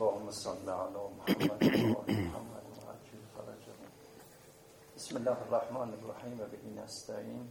اللهم صل علی محمد و آل محمد و عجل فرجهم. بسم الله الرحمن الرحیم و به نستعین.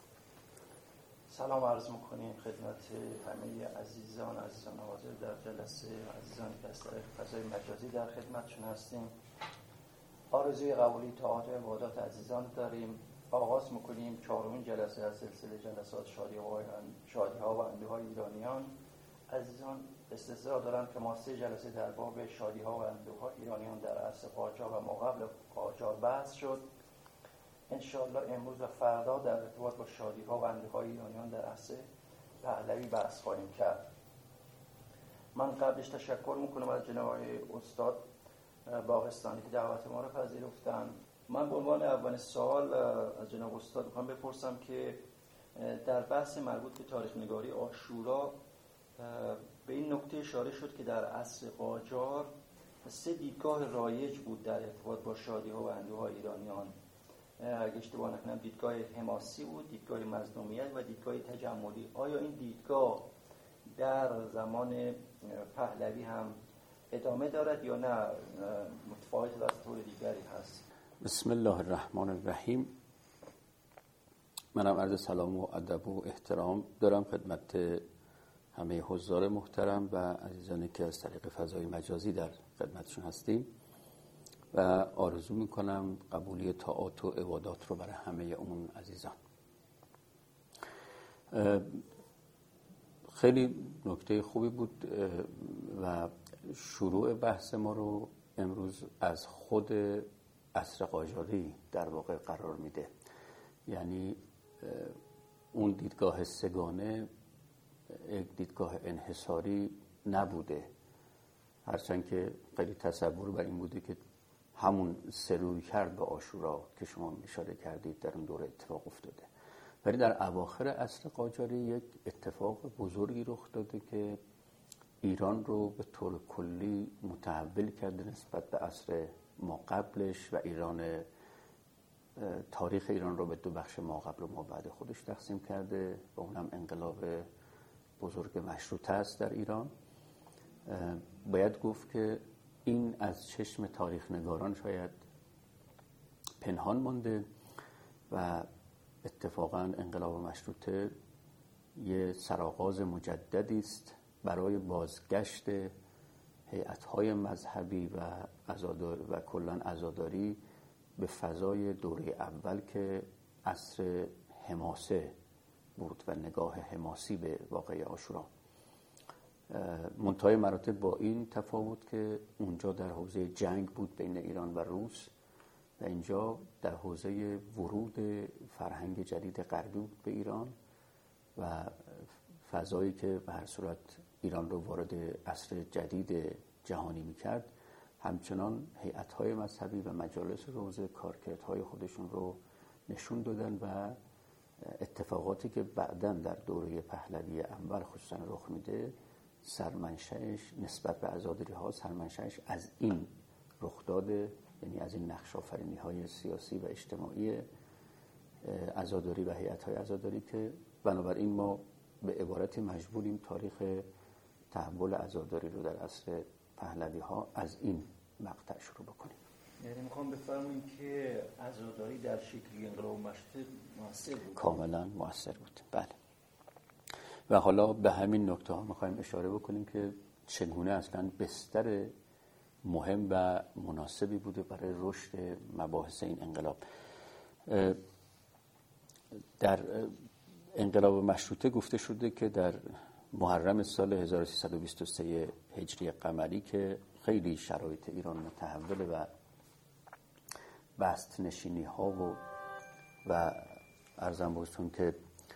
سلام عرض میکنیم خدمت همه عزیزان حاضر در جلسه، عزیزانی که از طریق فضای مجازی در خدمتشون هستیم. آرزوی قبولی طاعات و عبادات عزیزان داریم. آغاز میکنیم چهارمین جلسه از سلسله جلسات شادی‌ها و اندوهای ایرانیان. عزیزان استظهار دارم که ما 3 جلسه در باب شادی‌ها و اندوهای ایرانیان در عصر قاجار و ماقبل قاجار بحث شد. انشاءالله امروز و فردا در ارتباط با شادی‌ها و اندوهای ایرانیان در عصر پهلوی بحث خواهیم کرد. من قبلش تشکر میکنم از جناب استاد باغستانی که دعوت ما رو پذیرفتن. من به عنوان اولین سوال از جناب استاد میخوام بپرسم که در بحث مربوط به تاریخ نگاری عاشورا به این نکته اشاره شد که در عصر قاجار 3 دیدگاه رایج بود در ارتباط با شادی‌ها و اندوهای ایرانیان. اگه اشتباه نکنم دیدگاه حماسی بود، دیدگاه مظلومیت و دیدگاه تجملی. آیا این دیدگاه در زمان پهلوی هم ادامه دارد یا نه متفاوت از طور دیگری هست؟ بسم الله الرحمن الرحیم. منم عرض سلام و ادب و احترام دارم خدمت همه حضار محترم و عزیزانی که از طریق فضای مجازی در خدمتشون هستیم و آرزو میکنم قبولی طاعات و عبادات رو برای همه اون عزیزان. خیلی نکته خوبی بود و شروع بحث ما رو امروز از خود عصر قاجاری در واقع قرار میده. یعنی اون دیدگاه سگانه یک دیدگاه انحصاری نبوده، هرچند که خیلی تصور بر این بوده که همون سروی کرد به عاشورا که شما اشاره کردید در اون دوره اتفاق افتاده. ولی در اواخر عصر قاجاری یک اتفاق بزرگی رخ داده که ایران رو به طور کلی متحول کرده نسبت به عصر ما قبلش و تاریخ ایران رو به 2 بخش ما قبل و ما بعد خودش تقسیم کرده و اونم انقلاب بزرگ مشروطه است در ایران. باید گفت که این از چشم تاریخ نگاران شاید پنهان مانده و اتفاقا انقلاب مشروطه یه سرآغاز مجددی است برای بازگشت هیئت‌های مذهبی و کلاً عزاداری به فضای دوره اول که عصر حماسه بود و نگاه حماسی به واقعه عاشورا. منتهای مراتب با این تفاوت که اونجا در حوزه جنگ بود بین ایران و روس و اینجا در حوزه ورود فرهنگ جدید غربی بود به ایران و فضایی که به هر صورت ایران رو وارد عصر جدید جهانی میکرد. همچنان هیئت‌های مذهبی و مجالس روزه کارکردهای خودشون رو نشون دادن و اتفاقاتی که بعداً در دوره پهلوی اول خصوصاً رخ میده سرمنشأش نسبت به عزاداری‌ها سرمنشأش از این رخ داده، یعنی از این نقش آفرینی‌های سیاسی و اجتماعی عزاداری و هیئت‌های عزاداری که بنابراین ما به عبارتی مجبوریم تاریخ تحول عزاداری رو در عصر پهلوی‌ها از این مقطع شروع بکنیم. یعنی میخوام بفرماییم که عزاداری در شکلی انقلاب مشروطه مؤثر بود. کاملا مؤثر بود، بله. و حالا به همین نکته ها میخوایم اشاره بکنیم که چگونه اصلا بستر مهم و مناسبی بوده برای رشد مباحث این انقلاب. در انقلاب مشروطه گفته شده که در محرم سال 1323 هجری قمری که خیلی شرایط ایران متحوله و بست نشینی ها و عرضم بهتون که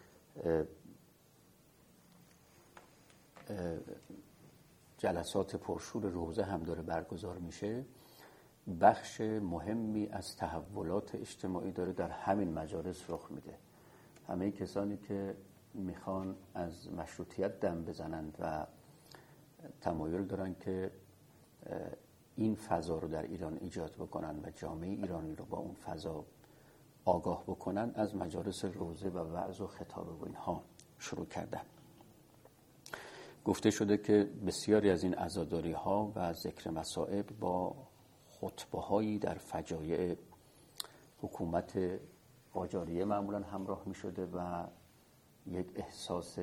جلسات پرشور روزه هم داره برگزار میشه. بخش مهمی از تحولات اجتماعی داره در همین مجالس رخ میده. همه کسانی که میخوان از مشروطیت دم بزنند و تمایل دارن که این فضا رو در ایران ایجاد بکنن و جامعه ایرانی رو با اون فضا آگاه بکنن از مجالس روزه و وعظ و خطابه و اینها شروع کردن. گفته شده که بسیاری از این عزاداری ها و ذکر مصائب با خطبه هایی در فجایع حکومت قاجاریه معمولا همراه می شده و یک احساس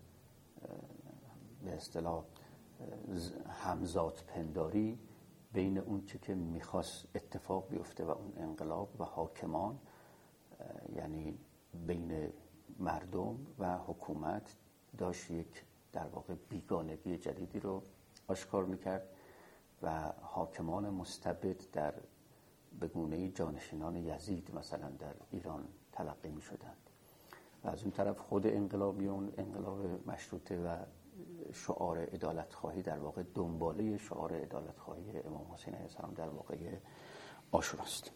به اصطلاح همزاد پنداری بین اون چه که میخواست اتفاق بیفته و اون انقلاب و حاکمان، یعنی بین مردم و حکومت، داشت یک در واقع بیگانگی جدیدی رو آشکار میکرد و حاکمان مستبد در به گونه‌ای جانشینان یزید مثلا در ایران تلقی میشدند و از اون طرف خود انقلابیون، انقلاب مشروطه و شعار عدالت‌خواهی در واقع دنباله شعار عدالت‌خواهی امام حسین علیه السلام در واقع عاشوراست.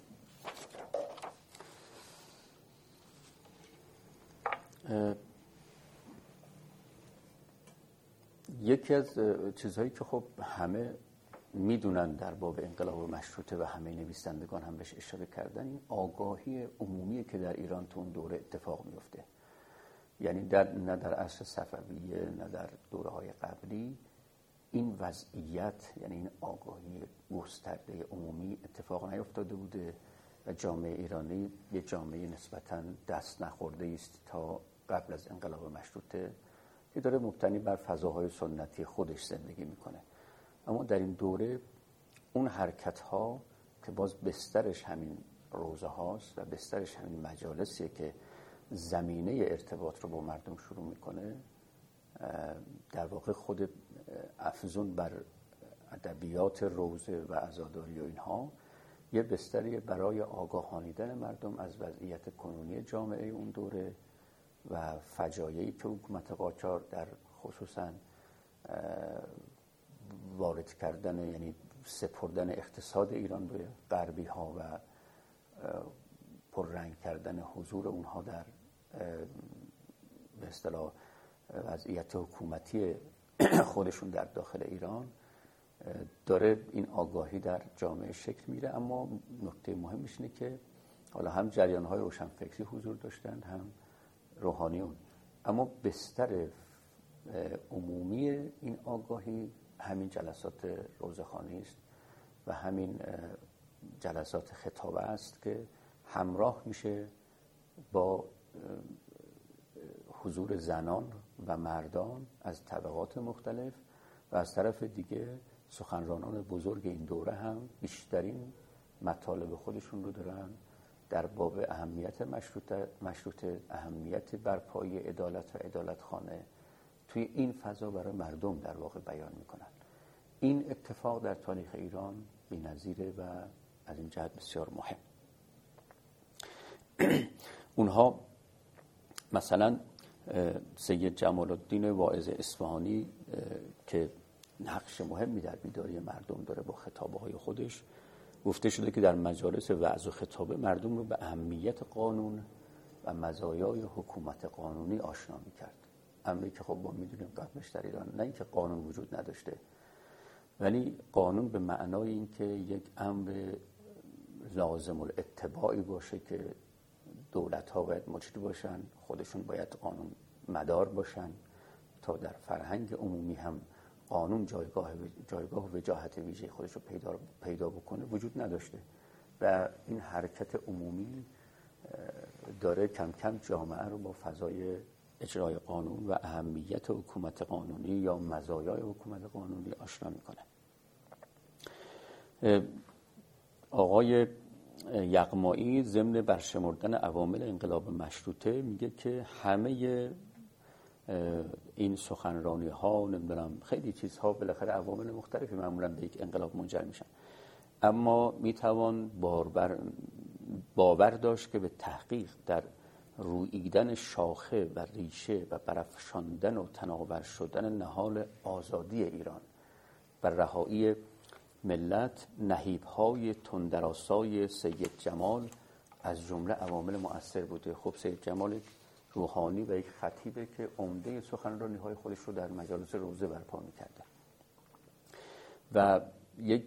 یکی از چیزهایی که خب همه میدونن در باب انقلاب مشروطه و همه نویسندگان هم بهش اشاره کردن، این آگاهی عمومی که در ایران تو اون دوره اتفاق میفته. یعنی نه در عصر صفویه نه در دوره‌های قبلی این وضعیت، یعنی این آگاهی گسترده عمومی اتفاق نیفتاده بوده و جامعه ایرانی یه جامعه نسبتاً دست نخورده است تا قبل از انقلاب مشروطه که داره مبتنی بر فضاهای سنتی خودش زندگی میکنه. اما در این دوره اون حرکت‌ها که باز بسترش همین روزه هاست و بسترش همین مجالسیه که زمینه ارتباط رو با مردم شروع میکنه، در واقع خود افزون بر ادبیات روزه و عزاداری و اینها یه بستری برای آگاهانیدن مردم از وضعیت کنونی جامعه اون دوره و فجایعی که حکومت قاجار در خصوصا وارد کردن، یعنی سپردن اقتصاد ایران به غربی ها و پررنگ کردن حضور اونها در به اصطلاح وضعیت حکومتی خودشون در داخل ایران داره این آگاهی در جامعه شکل میره. اما نکته مهمش اینه که حالا هم جریان‌های روشنفکری حضور داشتن هم روحانیون، اما بستر عمومی این آگاهی همین جلسات روزخوانی است و همین جلسات خطابه است که همراه میشه با حضور زنان و مردان از طبقات مختلف و از طرف دیگه سخنرانان بزرگ این دوره هم بیشترین مطالب خودشون رو دارن در باب اهمیت مشروطه، اهمیت برپایی عدالت و عدالتخانه توی این فضا برای مردم در واقع بیان میکنن. این اتفاق در تاریخ ایران بی‌نظیره و از این جهت بسیار مهم. اونها مثلا سید جمال الدین واعظ اصفهانی که نقش مهمی در بیداری مردم داره با خطابه های خودش، گفته شده که در مجالس وعظ و خطابه مردم رو به اهمیت قانون و مزایای حکومت قانونی آشنا می‌کرد. امری که خب ما می‌دونیم قبلش در ایران نه اینکه قانون وجود نداشته، ولی قانون به معنای اینکه یک امر لازم الاتباعی باشه که دولت‌ها باید مجری باشن، خودشون باید قانون مدار باشن تا در فرهنگ عمومی هم قانون جایگاه و وجاهت ویژه خودش رو پیدا بکنه وجود نداشته و این حرکت عمومی داره کم کم جامعه رو با فضای اجرای قانون و اهمیت حکومت قانونی یا مزایای حکومت قانونی آشنا میکنه. آقای یغمایی ضمن برشمردن عوامل انقلاب مشروطه میگه که همه این سخنرانی ها، نمیدونم خیلی چیزها، بالاخره عوامل مختلفی معمولا به یک انقلاب منجر میشن، اما میتوان باور داشت که به تحقیق در روییدن شاخه و ریشه و برافشاندن و تناور شدن نهال آزادی ایران و رهایی ملت نهیب‌های تندرآسای سید جمال از جمله عوامل مؤثر بوده. خب سید جمال روحانی و یک خطیبه که عمده سخنرانی‌های خودش رو در مجالس روزه برپا می‌کرده و یک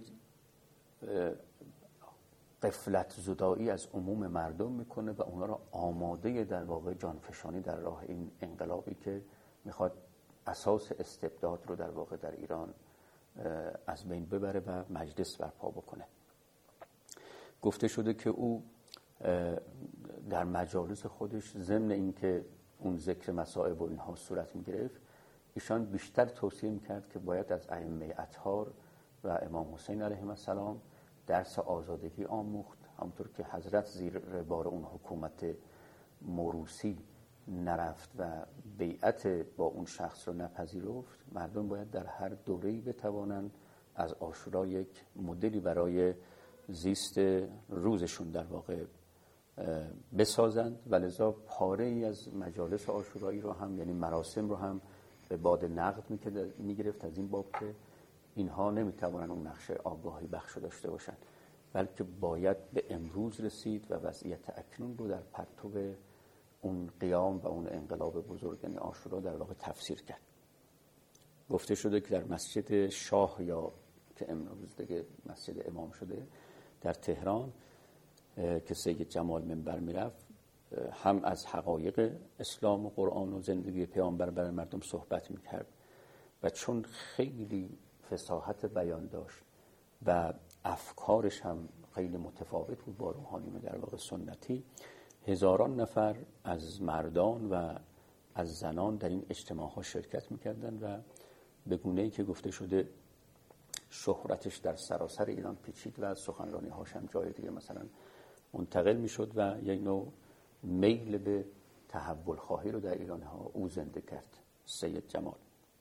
غفلت زدایی از عموم مردم میکنه و اونا رو آماده در واقع جانفشانی در راه این انقلابی که میخواد اساس استبداد رو در واقع در ایران از بین ببره و مجلس برپا بکنه. گفته شده که او در مجالس خودش ضمن اینکه اون ذکر مصائب و اینها صورت می‌گرفت، ایشان بیشتر توصیه می‌کرد که باید از ائمه اطهار و امام حسین علیه السلام درس آزادگی آموخت. همونطور که حضرت زیر بار اون حکومت موروثی نرفت و بیعت با اون شخص رو نپذیرفت، مردم باید در هر دوره‌ای بتوانند از عاشورا یک مدلی برای زیست روزشون در واقع بسازند و لذا پاره ای از مجالس عاشورایی رو هم، یعنی مراسم رو هم به باد نقد می‌گرفت از این باب که اینها نمیتوانند اون نقش آگاهی بخش داشته باشند، بلکه باید به امروز رسید و وضعیت اکنون رو در پرتو اون قیام و اون انقلاب بزرگ یعنی عاشورا در واقع تفسیر کرد. گفته شده که در مسجد شاه یا که امروز دیگه مسجد امام شده در تهران که سید جمال منبر میرفت، هم از حقایق اسلام و قرآن و زندگی پیامبر برای مردم صحبت میکرد و چون خیلی فصاحت بیان داشت و افکارش هم خیلی متفاوت بود با روحانیون در واقع سنتی، هزاران نفر از مردان و از زنان در این اجتماعها شرکت میکردن و به گونه‌ای که گفته شده شهرتش در سراسر ایران پیچید و از سخنرانی هاش هم جای دیگه مثلا منتقل میشد و یک نوع میل به تحول خواهی رو در ایران ها او زنده کرد سید جمال.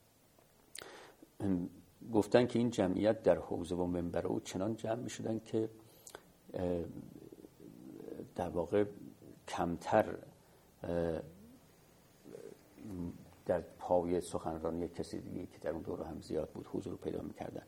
گفتن که این جمعیت در حوزه و منبر او چنان جمع می شدن که در واقع کمتر در پای سخنرانی کسی دیگه که در اون دوره هم زیاد بود حضور پیدا می کردن.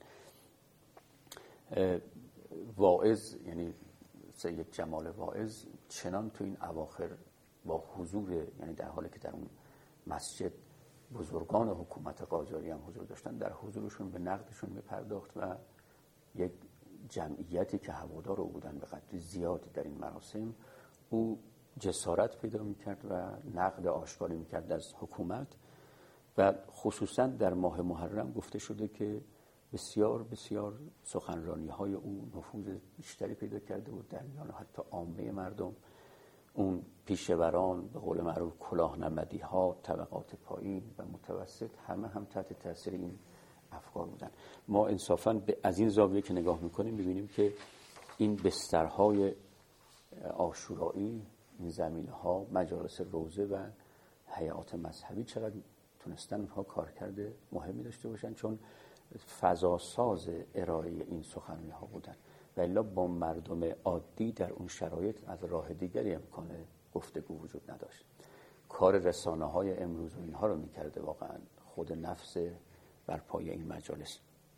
واعظ یعنی سید جمال واعظ چنان تو این اواخر با حضور، یعنی در حالی که در اون مسجد بزرگان حکومت قاجاری هم حضور داشتن، در حضورشون به نقدشون میپرداخت و یک جمعیتی که هوادار او بودن به قدر زیادی در این مراسم، او جسارت پیدا میکرد و نقد آشکاری میکرد از حکومت و خصوصا در ماه محرم گفته شده که بسیار بسیار سخنرانی های او نفوذ بیشتری پیدا کرده بود در میان حتی عامه مردم. اون پیشوران به قول معروف کلاهنمدی ها، طبقات پایین و متوسط همه هم تحت تاثیر این افکار بودن. ما انصافاً از این زاویه که نگاه میکنیم ببینیم که این بسترهای عاشورایی، این زمینه ها، مجالس روزه و هیئات مذهبی چقدر تونستن اونها کارکرد مهمی داشته باشن، چون فضاساز ارائه این سخنرانی ها بودن و الا با مردم عادی در اون شرایط از راه دیگری امکان گفتگو وجود نداشت. کار رسانه های امروز و اینها رو میکرده واقعا خود نفس بر پای این مجالس.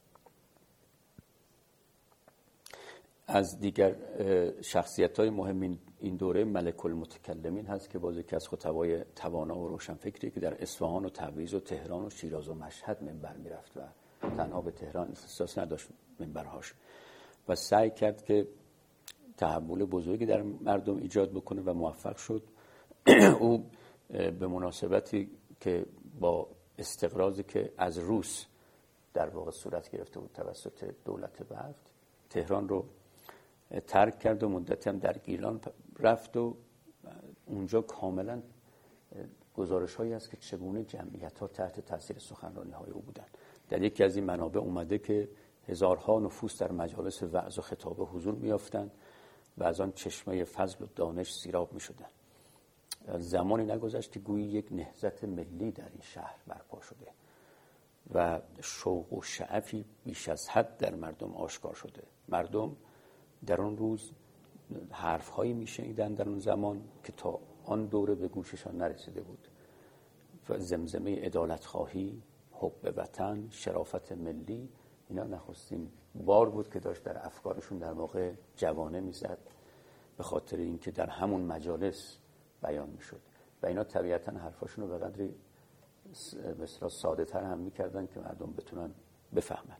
از دیگر شخصیت های مهم این دوره ملک المتکلمین هست که باز یکی از خطبای توانا و روشنفکری که در اصفهان و تبریز و تهران و شیراز و مشهد منبر میرفت و تنها به تهران اختصاص نداشت منبرهاش و سعی کرد که تحول بزرگی در مردم ایجاد بکنه و موفق شد. او به مناسبتی که با استقراضی که از روس در واقع صورت گرفته بود توسط دولت وقت، تهران رو ترک کرد و مدتی هم در گیلان رفت و اونجا کاملا گزارش هایی هست که چگونه جمعیت ها تحت تاثیر سخنرانی های او بودن. در یکی از این منابع اومده که هزارها نفوس در مجالس وعظ و خطابه حضور می‌یافتند و از آن چشمه فضل و دانش سیراب می‌شدند. زمانی نگذشت که گویی یک نهضت ملی در این شهر برپا شده و شوق و شعفی بیش از حد در مردم آشکار شده. مردم در اون روز حرف‌هایی می‌شنیدند در اون زمان که تا آن دوره به گوششان نرسیده بود و زمزمه عدالت‌خواهی، حب وطن، شرافت ملی، اینا نخستین بار بود که داشت در افکارشون در واقع جوانه میزد، به خاطر اینکه در همون مجالس بیان میشد و اینا طبیعتا حرفاشون رو به قدری مثلا ساده تر هم میکردن که مردم بتونن بفهمن.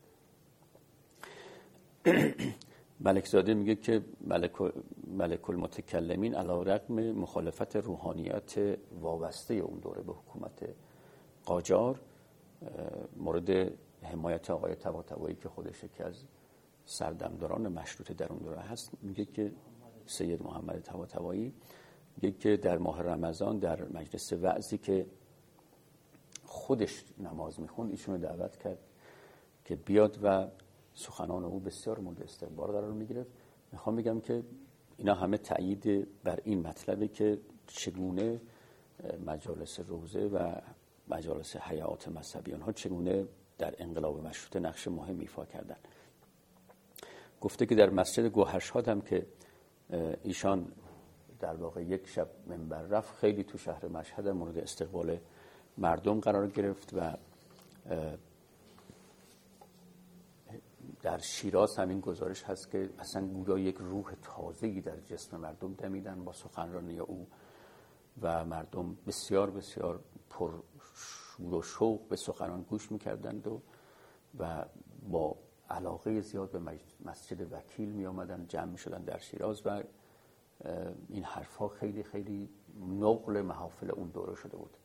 ملکزاده میگه که ملک المتکلمین علی رغم مخالفت روحانیت وابسته اون دوره به حکومت قاجار، مورد حمایت آقای طباطبایی که خودش یکی از سردمداران مشروطه در اون دوره هست، میگه که سید محمد طباطبایی میگه که در ماه رمضان در مجلس وعظی که خودش نماز میخوند ایشون دعوت کرد که بیاد و سخنان او بسیار مورد استقبال قرار میگرفت. میخوام بگم که اینا همه تأیید بر این مطلبه که چگونه مجالس روزه و مجالس حیات مذهبی آنها چگونه در انقلاب مشروطه نقش مهم ایفا کردند. گفته که در مسجد گوهرشاد هم که ایشان در واقع یک شب منبر رفت، خیلی تو شهر مشهد در مورد استقبال مردم قرار گرفت و در شیراز همین گزارش هست که اصلا گویا یک روح تازه‌ای در جسم مردم دمیدن با سخنرانی او و مردم بسیار بسیار پر شور و شوق به سخنان گوش می‌کردند و با علاقه زیاد به مسجد وکیل می آمدن، جمع می شدن در شیراز و این حرفها خیلی خیلی نقل محافل اون دوره شده بود.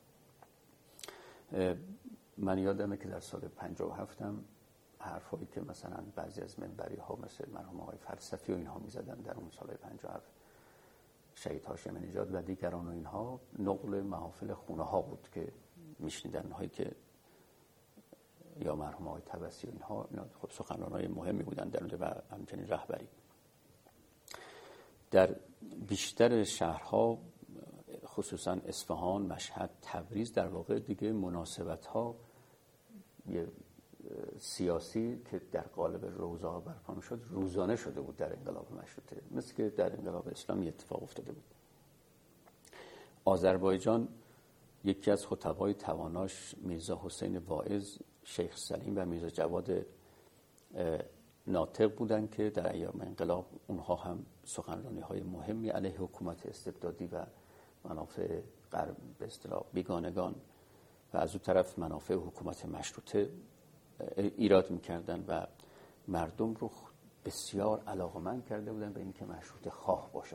من یادمه که در سال 57 هم حرفایی که مثلا بعضی از منبری ها مثل مرحوم آقای فلسفی و اینها می زدن در اون سال 57، شهید هاشم نژاد و دیگران و اینها، نقل محافل خونه ها بود که میشنیدن، هایی که یا مرحوم آقای طبسی و اینها خب سخنرانای مهمی بودن در اون و همچنین رهبری. در بیشتر شهرها خصوصا اصفهان، مشهد، تبریز در واقع دیگه مناسبت‌ها سیاسی که در قالب روزا برپا می‌شد روزانه شده بود در انقلاب مشروطه، مثل که در انقلاب اسلامی اتفاق افتاده بود. آذربایجان یکی از خطبای تواناش میرزا حسین واعظ، شیخ سلیم و میرزا جواد ناطق بودن که در ایام انقلاب اونها هم سخنرانی‌های مهمی علیه حکومت استبدادی و منافع غرب به اصطلاح بیگانگان و از اون طرف منافع حکومت مشروطه ایراد می‌کردن و مردم رو بسیار علاقه‌مند کرده بودن به اینکه مشروطه خواه باشن.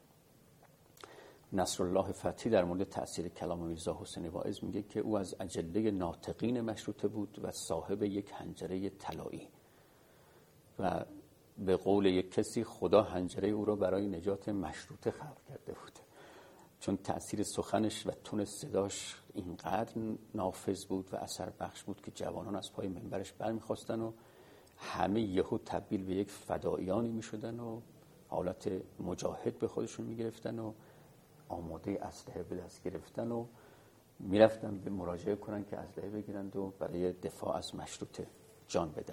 نصرالله فتحی در مورد تأثیر کلام میرزا حسین واعظ میگه که او از اجله ناطقین مشروطه بود و صاحب یک حنجره طلایی و به قول یک کسی خدا حنجره او را برای نجات مشروطه خلق کرده بود، چون تأثیر سخنش و تون صداش اینقدر نافذ بود و اثر بخش بود که جوانان از پای منبرش برمیخواستن و همه یهو تبدیل به یک فداییانی میشدن و حالت مجاهد به خودشون میگرفتن و آماده اسلحه به دست گرفتن و میرفتن به مراجعه کنن که اسلحه بگیرند و برای دفاع از مشروطه جان بدن.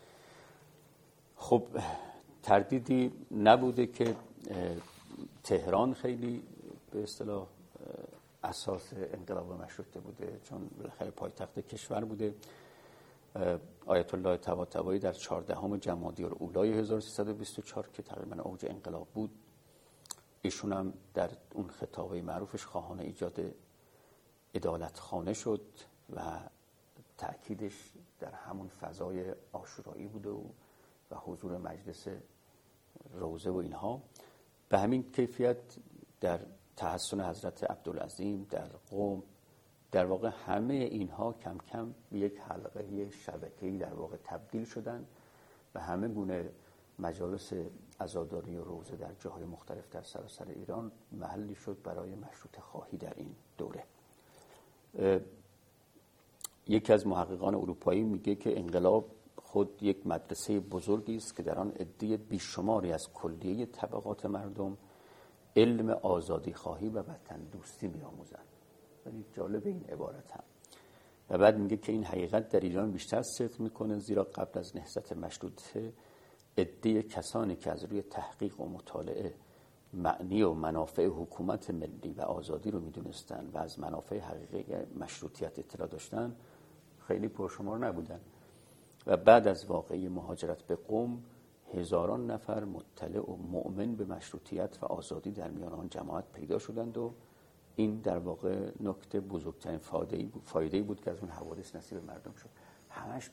خب تردیدی نبوده که تهران خیلی به اصطلاح اساس انقلاب مشروطه بوده، چون بالاخره پایتخت کشور بوده. آیت الله طباطبایی در 14 جمادی الاولی 1324 که تقریبا اوج انقلاب بود، ایشون هم در اون خطابه معروفش خواهان ایجاد عدالتخانه شد و تأکیدش در همون فضای عاشورایی بوده و حضور مجلس روزه و اینها. به همین کیفیت در تحسن حضرت عبدالعظیم در قم، در واقع همه اینها کم کم به یک حلقه شبکه‌ای در واقع تبدیل شدن و همه گونه مجالس عزاداری و روزه در جاهای مختلف در سراسر ایران محلی شد برای مشروطه خواهی در این دوره. یکی از محققان اروپایی میگه که انقلاب خود یک مدرسه بزرگی است که در آن عده بیشماری از کلیه طبقات مردم علم آزادی خواهی و وطن دوستی می‌آموزند. یعنی جالب این عبارت هم. و بعد میگه که این حقیقت در ایران بیشتر صدق میکنه، زیرا قبل از نهضت مشروطه عده کسانی که از روی تحقیق و مطالعه معنی و منافع حکومت ملی و آزادی رو میدونستن و از منافع حقیقی مشروطیت اطلاع داشتن خیلی پرشمار نبودن و بعد از واقعه مهاجرت به قم هزاران نفر مطلع و مؤمن به مشروطیت و آزادی در میان آن جماعت پیدا شدند و این در واقع نکته بزرگترین فایده‌ای بود که از اون حوادث نصیب مردم شد. همش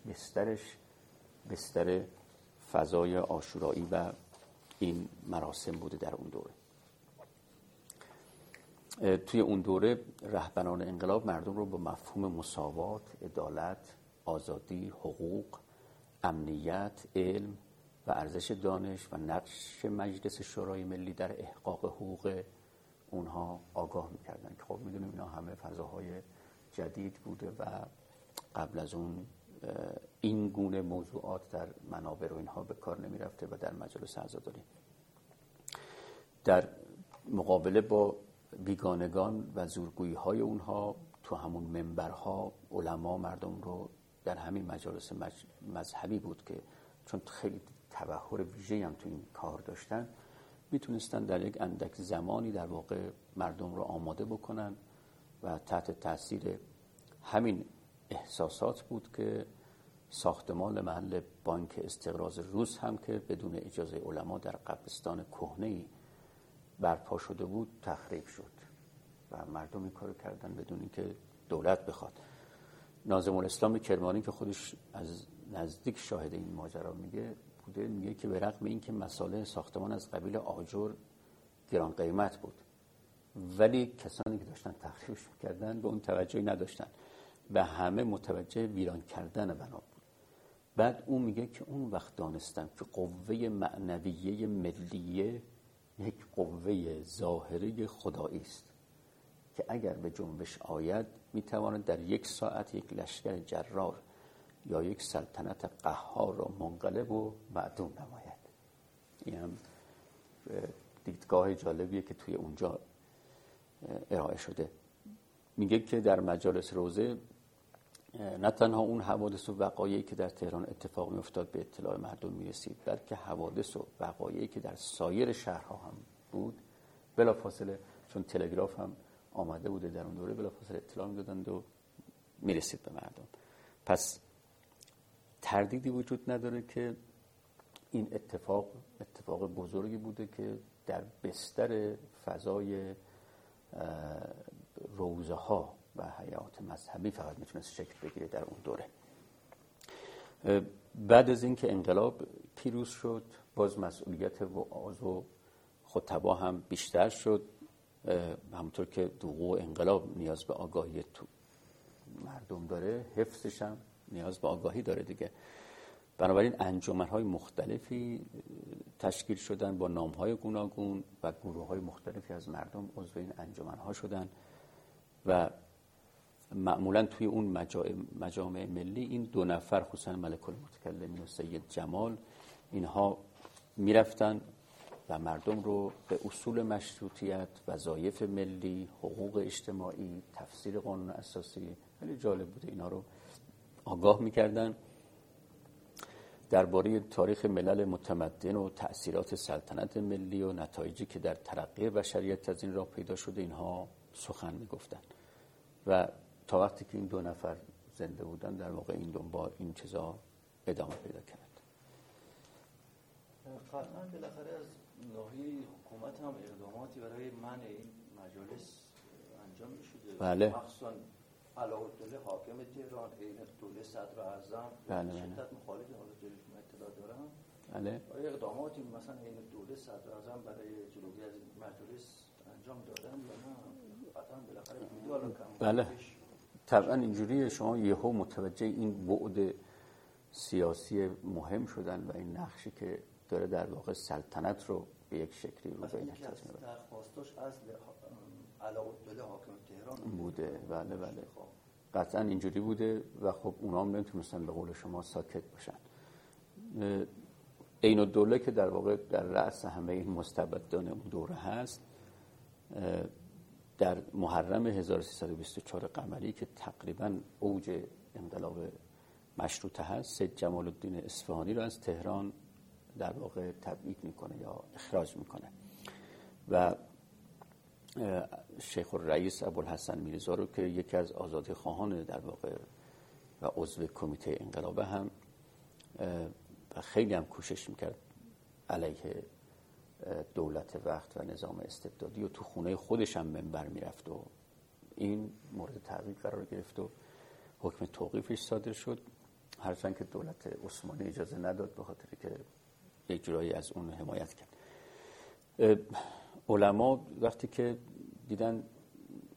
بستر فضای عاشورایی و این مراسم بوده در اون دوره. توی اون دوره رهبران انقلاب مردم رو با مفهوم مساوات، عدالت، آزادی، حقوق، امنیت، علم و ارزش دانش و نقش مجلس شورای ملی در احقاق حقوق اونها آگاه میکردن که خب میدونیم اینا همه فضاهای جدید بوده و قبل از اون این گونه موضوعات در منابر و اینها به کار نمیرفته و در مجالس عزاداری. در مقابله با بیگانگان و زورگویی های اونها تو همون منبرها علما مردم رو در همین مجالس مذهبی بود که چون خیلی تبحر ویژه‌ای هم تو این کار داشتن میتونستن در یک اندک زمانی در واقع مردم رو آماده بکنن و تحت تاثیر همین احساسات بود که ساختمان محل بانک استقراض روس هم که بدون اجازه علما در قبرستان کهنه‌ای برپا شده بود تخریب شد و مردم این کارو کردن بدون اینکه دولت بخواد. ناظم الاسلام کرمانی که خودش از نزدیک شاهد این ماجرا میگه که به رغم اینکه مصالح ساختمان از قبیل آجر گران قیمت بود ولی کسانی که داشتن تخریبش می‌کردن به اون توجهی نداشتن و همه متوجه ویران کردن بنا بود. بعد اون میگه که اون وقت دانستم که قوه معنویه ملیه یک قوه ظاهری خدایی است که اگر به جنبش آید میتواند در یک ساعت یک لشکر جرار یا یک سلطنت قهار را منقلب و معدوم نماید. این هم دیدگاه جالبیه که توی اونجا ارائه شده. میگه که در مجالس روزه نه تنها اون حوادث و وقایعی که در تهران اتفاق میافتاد به اطلاع مردم میرسید بلکه حوادث و وقایعی که در سایر شهرها هم بود بلافاصله، چون تلگراف هم آمده بوده در اون دوره، بلافاصله اطلاع میدادند و میرسید به مردم. پس تردیدی وجود نداره که این اتفاق بزرگی بوده که در بستر فضای روزه ها و حیات مذهبی فقط میتونست شکل بگیره در اون دوره. بعد از اینکه انقلاب پیروز شد باز مسئولیت وعاظ و خطبا هم بیشتر شد، همونطور که وقوع انقلاب نیاز به آگاهی تو مردم داره، حفظش هم نیاز به آگاهی داره دیگه. بنابراین انجمن‌های مختلفی تشکیل شدن با نام‌های گوناگون و گروه‌های مختلفی از مردم عضو این انجمن‌ها شدن و معمولاً توی اون مجامع ملی این دو نفر خصوصاً ملک المتکلمین و سید جمال اینها میرفتن و مردم رو به اصول مشروطیت، وظایف ملی، حقوق اجتماعی، تفسیر قانون اساسی، خیلی جالب بوده اینا رو آگاه می‌کردن. درباره تاریخ ملل متمدن و تأثیرات سلطنت ملی و نتایجی که در ترقی بشریت از این راه پیدا شده اینها سخن میگفتن و تا وقتی که این دو نفر زنده بودن در واقع این چیزا ادامه پیدا کرد. قطعا بالاخره از ناحیه حکومت هم اقداماتی برای منع این مجالس انجام می‌شده. بله. مخصوصا علاءالدوله حاکم تهران، عین دوله صدر اعظم شدت مخالف علاءالدوله اطلاع دارم. بله. اقداماتی مثلا عین دوله صدر اعظم برای جلوگیری از مجالس انجام دادن یا نه؟ قطعا بالاخره میدونم. بله. طبعا اینجوریه، شما یهو متوجه این بعد سیاسی مهم شدن و این نقشی که داره در واقع سلطنت رو به یک شکلی رو بین تضمین بده. درخواستش از علاءالدوله حاکم تهران بوده. بله بله. قطعا اینجوری بوده و خب اونا هم نمیتونستن به قول شما ساکت باشن. عین الدوله که در واقع در رأس همه این مستبدان اون دوره هست، در محرم 1324 قمری که تقریبا اوج انقلاب مشروطه هست، سید جمال الدین اصفهانی رو از تهران در واقع تبعید میکنه یا اخراج میکنه و شیخ الرئیس ابوالحسن میرزا رو که یکی از آزادیخواهان در واقع و عضو کمیته انقلابه هم و خیلی هم کوشش میکرد علیه دولت وقت و نظام استبدادی و تو خونه خودش هم منبر میرفت و این مورد تعقیب قرار گرفت و حکم توقیفش صادر شد، هرچند که دولت عثمانی اجازه نداد به خاطر که یک جورایی از اون حمایت کرد. علما وقتی که دیدن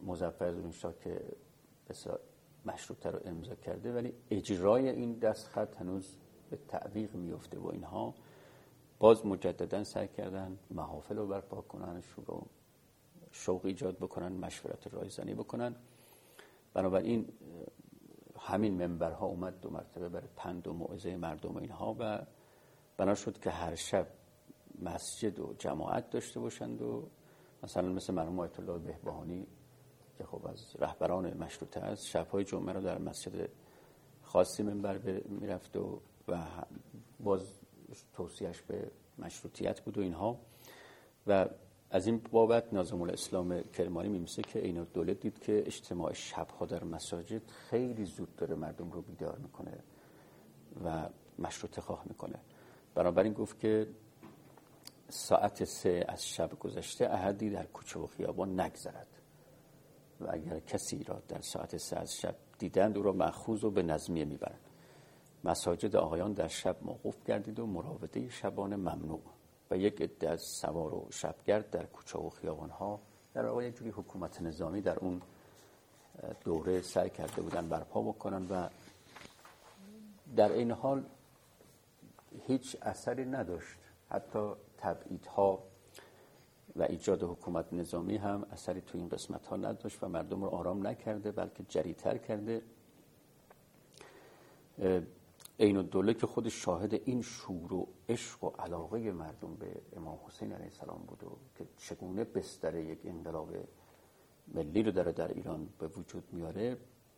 مظفر زورینشاه که بسیار مشروطه رو امضا کرده، ولی اجرای این دستخط هنوز به تعویق میفته و اینها باز مجددا سعی کردن محافل رو برپا کنن، شوق ایجاد بکنن، مشورت رایزنی بکنن. بنابراین همین منبرها اومد 2 مرتبه برای پند و موعظه مردم اینها و بنا شد که هر شب مسجد و جماعت داشته باشند و مثلا مثل مرحوم آیت الله بهبهانی که خب از رهبران مشروطه است، شب‌های جمعه رو در مسجد خاصی منبر میرفت و باز توصیهش به مشروطیت بود و اینها. و از این بابت ناظم الاسلام کرمانی می‌نویسه که عین‌الدوله دید که اجتماع شب‌ها در مساجد خیلی زود داره مردم رو بیدار میکنه و مشروطه خواه میکنه. بنابراین گفت که ساعت 3 از شب گذشته احدی در کوچه و خیابان نگذرد و اگر کسی را در ساعت 3 از شب دیدند او را مأخوذ و به نظمیه میبرند. مساجد آقایان در شب موقوف گردید و مراوده شبانه ممنوع و یک عده از سوار و شبگرد در کوچه و خیابان‌ها در واقع یک جوری حکومت نظامی در اون دوره سعی کرده بودن برپا بکنن و در این حال هیچ اثری نداشت. حتی تبعیدها و ایجاد حکومت نظامی هم اثری تو این قسمت ها نداشت و مردم رو آرام نکرده بلکه جری‌تر کرده. عین‌الدوله که خودش شاهد این شور و عشق و علاقه مردم به امام حسین علیه السلام بود و که چگونه بستر یک انقلاب ملی رو داره در ایران به وجود میاره،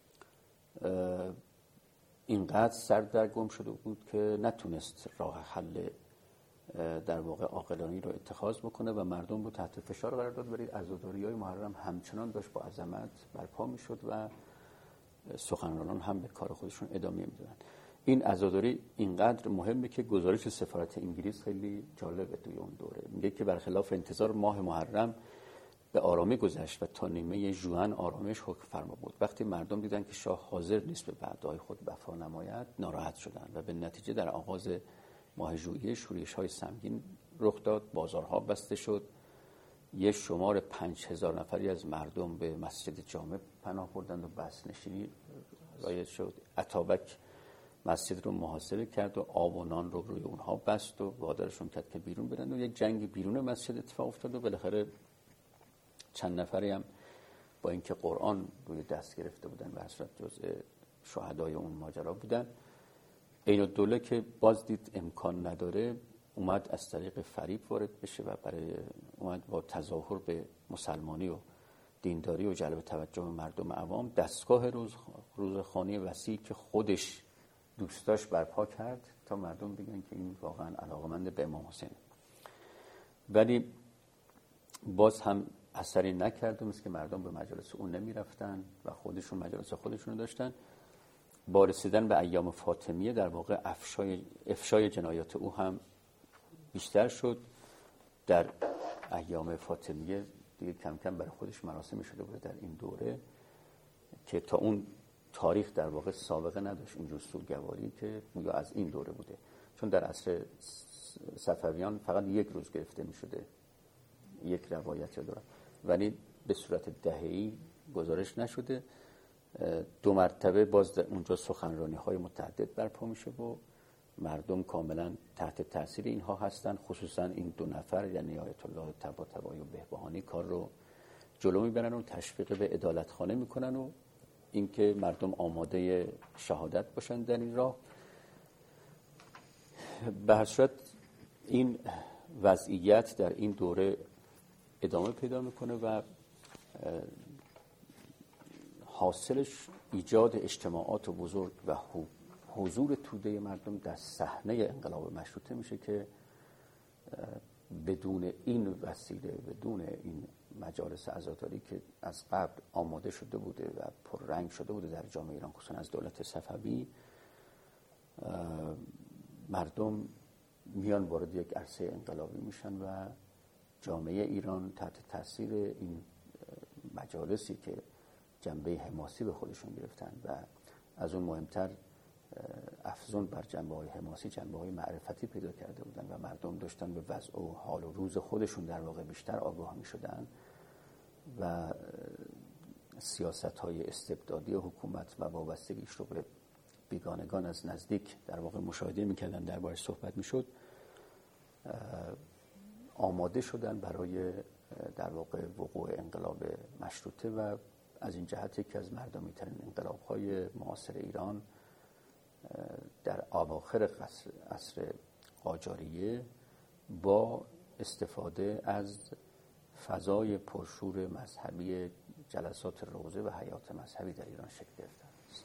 اینقدر سردرگم شده بود که نتونست راه حل در واقع عاقلانه رو اتخاذ بکنه و مردم رو تحت فشار قرار داد. ولی عزاداری‌های محرم همچنان داشت با عظمت برپا میشد و سخنرانان هم به کار خودشون ادامه میدادن. این عزاداری اینقدر مهمه که گزارش سفارت انگلیس خیلی جالبه توی اون دوره. میگه که برخلاف انتظار ماه محرم به آرامی گذشت و تا نیمه ژوئن آرامش حکم فرما بود. وقتی مردم دیدن که شاه حاضر نیست به وعده‌های خود وفا نماید ناراحت شدند و به نتیجه در آغاز ماه ژوئیه شورش‌های سنگین رخ داد، بازارها بسته شد، یه شمار 5000 نفری از مردم به مسجد جامع پناه بردند و بس نشینی رایج شد. اتابک مسجد رو محاصره کرد و آب و نان رو روی اونها بست و وادارشون کرد که بیرون برن و یک جنگ بیرون مسجد اتفاق افتاد و بالاخره چند نفری هم با اینکه قرآن روی دست گرفته بودن و حضرت جزء شهدای اون ماجرا بودن. عین‌الدوله که باز دید امکان نداره اومد از طریق فریب وارد بشه و اومد با تظاهر به مسلمانی و دینداری و جلب توجه مردم عوام دستگاه روزخوانی وسیع که خودش دوستاش برپا کرد تا مردم بگن که این واقعا علاقمند به امام حسین. ولی باز هم اثری نکرد، مثل که مردم به مجالس اون نمی رفتن و خودشون مجالس خودشون داشتن. با رسیدن به ایام فاطمیه در واقع افشای جنایات او هم بیشتر شد. در ایام فاطمیه دیگه کم کم برای خودش مراسمی شده بود در این دوره که تا اون تاریخ در واقع سابقه نداشت اینجور سوگواری که یا از این دوره بوده، چون در عصر صفویان فقط یک روز گرفته می شده، یک روایت داره، ولی به صورت دهه‌ای گزارش نشده. 2 مرتبه باز اونجا سخنرانی های متعدد برپا میشه و مردم کاملا تحت تاثیر اینها هستن، خصوصا این 2 نفر یعنی آیت الله طباطبایی و بهبهانی کار رو جلو میبرن و تشویق به عدالتخانه میکنن و اینکه مردم آماده شهادت باشن در این راه. به هر صورت این وضعیت در این دوره ادامه پیدا میکنه و حاصلش ایجاد اجتماعات بزرگ و حضور توده مردم در صحنه انقلاب مشروطه میشه که بدون این وسیله، بدون این مجالس عزاداری که از قبل آماده شده بوده و پررنگ شده بوده در جامعه ایران خصوصا از دولت صفوی، مردم میان وارد یک عرصه انقلابی میشن و جامعه ایران تحت تاثیر این مجالسی که جنبه حماسی به خودشون گرفتن و از اون مهمتر افزون بر جنبه‌های حماسی جنبه‌های معرفتی پیدا کرده بودن و مردم داشتن به وضع و حال و روز خودشون در واقع بیشتر آگاه می‌شدن و سیاست‌های استبدادی حکومت و وابستگیش رو به بیگانگان از نزدیک در واقع مشاهده می‌کردن، دربارش صحبت می‌شد، آماده شدن برای در واقع وقوع انقلاب مشروطه و از این جهت یکی از مردمی‌ترین انقلاب‌های معاصر ایران در اواخر عصر قاجاریه با استفاده از فضای پرشور مذهبی جلسات روزه و حیات مذهبی در ایران شکل گرفته است.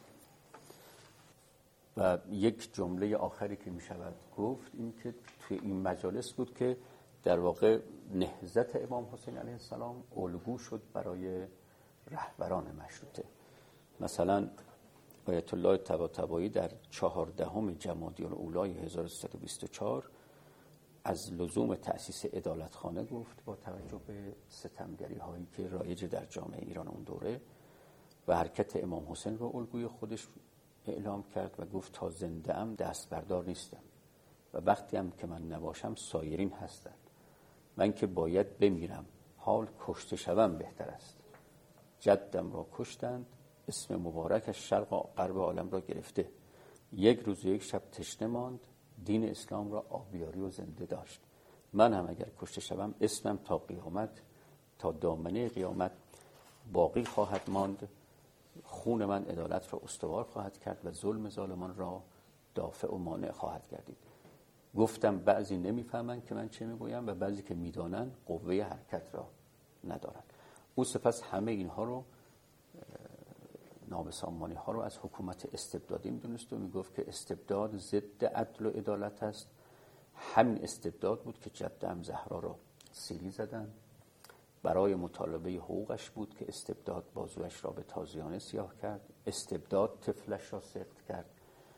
و یک جمله آخری که می شود گفت این که توی این مجالس بود که در واقع نهضت امام حسین علیه السلام الگو شد برای رهبران مشروطه. مثلا آیت الله طباطبایی در 14 جمادی الاولی 1324 از لزوم تأسیس عدالتخانه گفت با توجه به ستمگری هایی که رایج در جامعه ایران اون دوره و حرکت امام حسین رو الگوی خودش اعلام کرد و گفت تا زنده ام دست بردار نیستم و وقتی هم که من نباشم سایرین هستند. من که باید بمیرم حال کشته شوم بهتر است. جدم را کشتند اسم مبارکش شرق و غرب عالم را گرفته. یک روز و یک شب تشنه ماند دین اسلام را آبیاری و زنده داشت. من هم اگر کشته شوم اسمم تا قیامت تا دامنه قیامت باقی خواهد ماند. خون من عدالت را استوار خواهد کرد و ظلم ظالمان را دافع و مانع خواهد گردید. گفتم بعضی نمیفهمند که من چه میگویم و بعضی که میدانند قوه حرکت را ندارند. او سپس همه اینها رو نابسامانی ها رو از حکومت استبدادی میدونست و میگفت که استبداد ضد عدل و عدالت است. همین استبداد بود که جدم زهرا را سیلی زدن. برای مطالبه حقوقش بود که استبداد بازویش را به تازیانه سیاه کرد. استبداد طفلش را سقط کرد.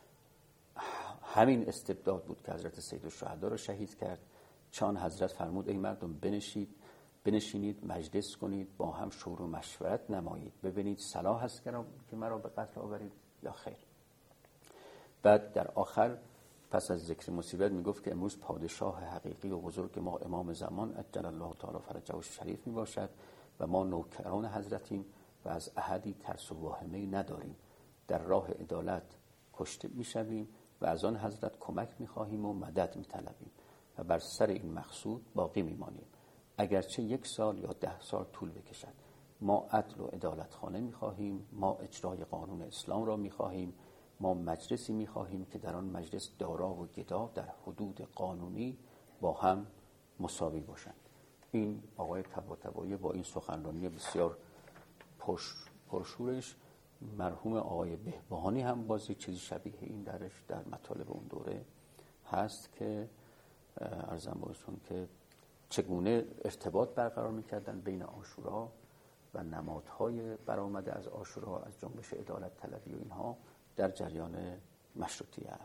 همین استبداد بود که حضرت سیدالشهدا را شهید کرد. چون حضرت فرمود ای مردم بنشینید مجلس کنید با هم شور و مشورت نمایید ببینید صلاح است که مرا به قتل آورید یا خیر. بعد در آخر پس از ذکر مصیبت میگفت که امروز پادشاه حقیقی و بزرگ ما امام زمان عجل الله تعالی فرجه شریف میباشد و ما نوکران حضرتیم و از احدی ترس و واهمه نداریم. در راه عدالت کشته میشویم و از آن حضرت کمک میخواهیم و مدد میطلبیم و بر سر این مقصود باقی میمانیم اگرچه 1 سال یا 10 سال طول بکشد. ما عدل و عدالت خانه میخواهیم. ما اجرای قانون اسلام را میخواهیم. ما مجلسی میخواهیم که در آن مجلس دارا و گدا در حدود قانونی با هم مساوی باشند. این آقای طباطبایی با این سخنرانی بسیار پرشورش مرحوم آقای بهبهانی هم باز یک چیزی شبیه این درش در مطالب اون دوره هست که عرضم بازتون که چگونه ارتباط برقرار میکردن بین عاشورا و نمادهای برآمده از عاشورا از جنبش عدالت طلبی و اینها در جریان مشروطیت.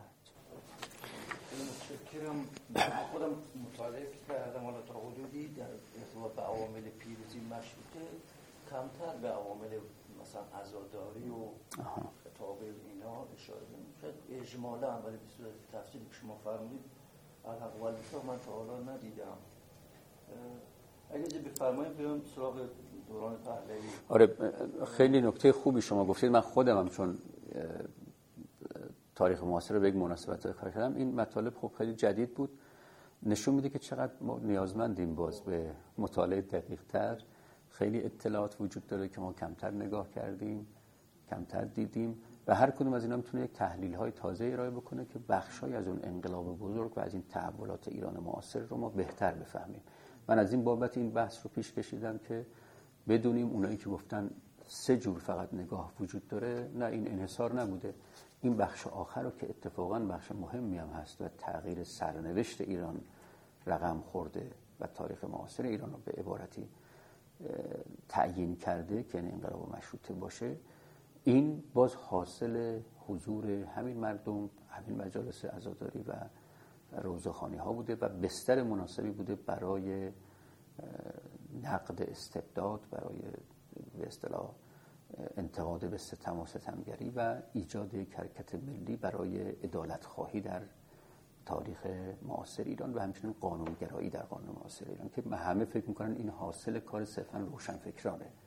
متشکرم. خودم مطالعه کردم حالا تا حدودی در ارتباط به عوامل پیروزی مشروطه کمتر به عوامل مثلا عزاداری و خطاب اینا اشاره می‌شد. اجمالا ولی به صورت تفصیلی که شما فرمودید الحق والدها من تا حالا ندیدم. اگه بفرمایید بیام سراغ دوران پهلوی. آره خیلی نکته خوبی شما گفتید. من خودم هم چون تاریخ معاصر رو به یک مناسبت کار کردم این مطالب خب خیلی جدید بود. نشون میده که چقدر ما نیازمندیم باز به مطالعه دقیق‌تر. خیلی اطلاعات وجود داره که ما کمتر نگاه کردیم، کمتر دیدیم و هر کدوم از اینا میتونه یک تحلیل‌های تازه ارائه بکنه که بخشای از اون انقلاب بزرگ و از این تحولات ایران معاصر رو ما بهتر بفهمیم. من از این بابت این بحث رو پیش کشیدم که بدونیم اونایی که گفتن 3 جور فقط نگاه وجود داره، نه این انحصار نبوده. این بخش آخر رو که اتفاقاً بخش مهمی هم هست و تغییر سرنوشت ایران رقم خورده و تاریخ معاصر ایران رو به عبارتی تعیین کرده که این انقلاب مشروطه باشه. این باز حاصل حضور همین مردم، همین مجالس عزاداری و روزخوانی ها بوده و بستر مناسبی بوده برای نقد استبداد، برای به اصطلاح انتقاد به ستم و ستمگری و ایجاد یک حرکت ملی برای عدالت خواهی در تاریخ معاصر ایران و همچنین قانونگرایی در قانون معاصر ایران که همه فکر میکنن این حاصل کار صرفا روشنفکرانه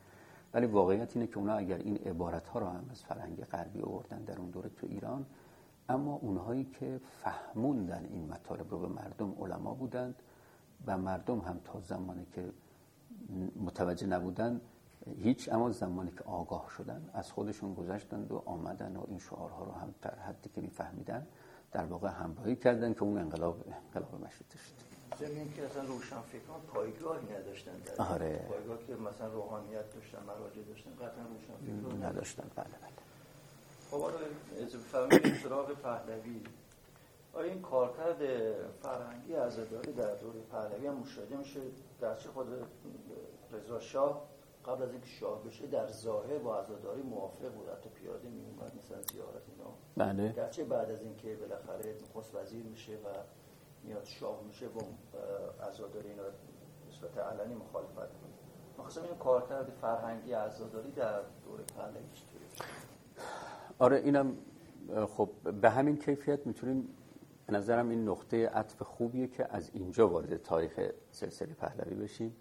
ولی واقعیت اینه که اونا اگر این عبارت‌ها رو هم از فرهنگ غربی آوردن در اون دوره تو ایران، اما اونهایی که فهموندن این مطالب رو به مردم علما بودند و مردم هم تا زمانی که متوجه نبودن هیچ، اما زمانی که آگاه شدن از خودشون گذشتند و آمدن و این شعارها رو هم در حدی که میفهمیدن در واقع همراهی کردن که اون انقلاب مشروطه شد. زمین که اصلا روشنفکران پایگاهی نداشتن در آره. پایگاه که مثلا روحانیت داشتن، مراجع داشتن، قطعا روشنفکران نداشتن. بله. خب حالا از فرمایید سراغ پهلوی، آیا این کارکرد فرهنگی عزاداری در دوره پهلوی هم مشاهده میشه؟ گرچه خود رضا شاه قبل از اینکه شاه بشه در ظاهر با عزاداری موافق بود، حتی پیاده میومد مثلا زیارت اینا. بله. گرچه بعد از اینکه بالاخره نخست وزیر میشه و میاد شاه میشه با عزاداری اینا به صورت علنی مخالفت کنه. مخصوصا این کارکرد فرهنگی عزاداری در دوره پهلوی چطوره؟ آره اینم خب به همین کیفیت میتونیم به نظرم این نقطه عطف خوبیه که از اینجا وارد تاریخ سلسله پهلوی بشیم،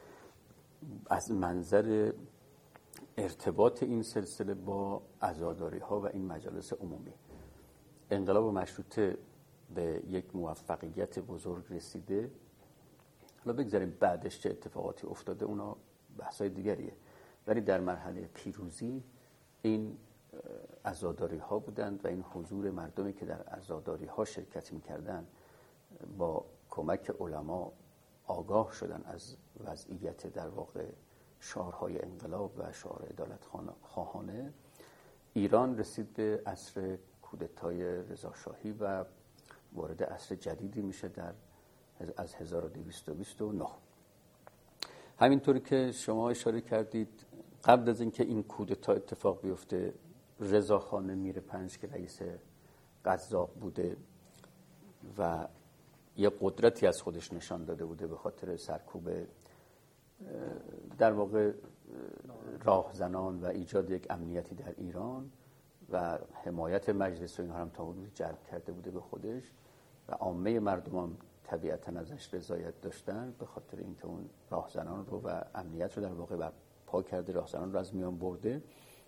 از منظر ارتباط این سلسله با عزاداری ها و این مجالس عمومی. انقلاب مشروطه به یک موفقیت بزرگ رسیده، حالا بگذاریم بعدش چه اتفاقاتی افتاده اونا بحثای دیگریه، ولی در مرحله پیروزی این عزاداری ها بودند و این حضور مردمی که در عزاداری ها شرکت می‌کردند با کمک علما آگاه شدن از وضعیت در واقع شعارهای انقلاب و شعار عدالت خواهانه. ایران رسید به عصر کودتای رضاشاهی و وارد عصر جدیدی میشه از 1229. همینطوری که شما اشاره کردید قبل از اینکه این کودتا اتفاق بیفته رضاخان میرپنج که رئیس قزاق بوده و یه قدرتی از خودش نشان داده بوده به خاطر سرکوب در واقع راهزنان و ایجاد یک امنیتی در ایران و حمایت مجلس و اینها هم تا حدودی جلب کرده بوده به خودش و عامه مردم هم طبیعتا ازش رضایت داشتن به خاطر اینکه اون راهزنان رو و امنیت رو در واقع برپا کرده، راهزنان رو از میان برده.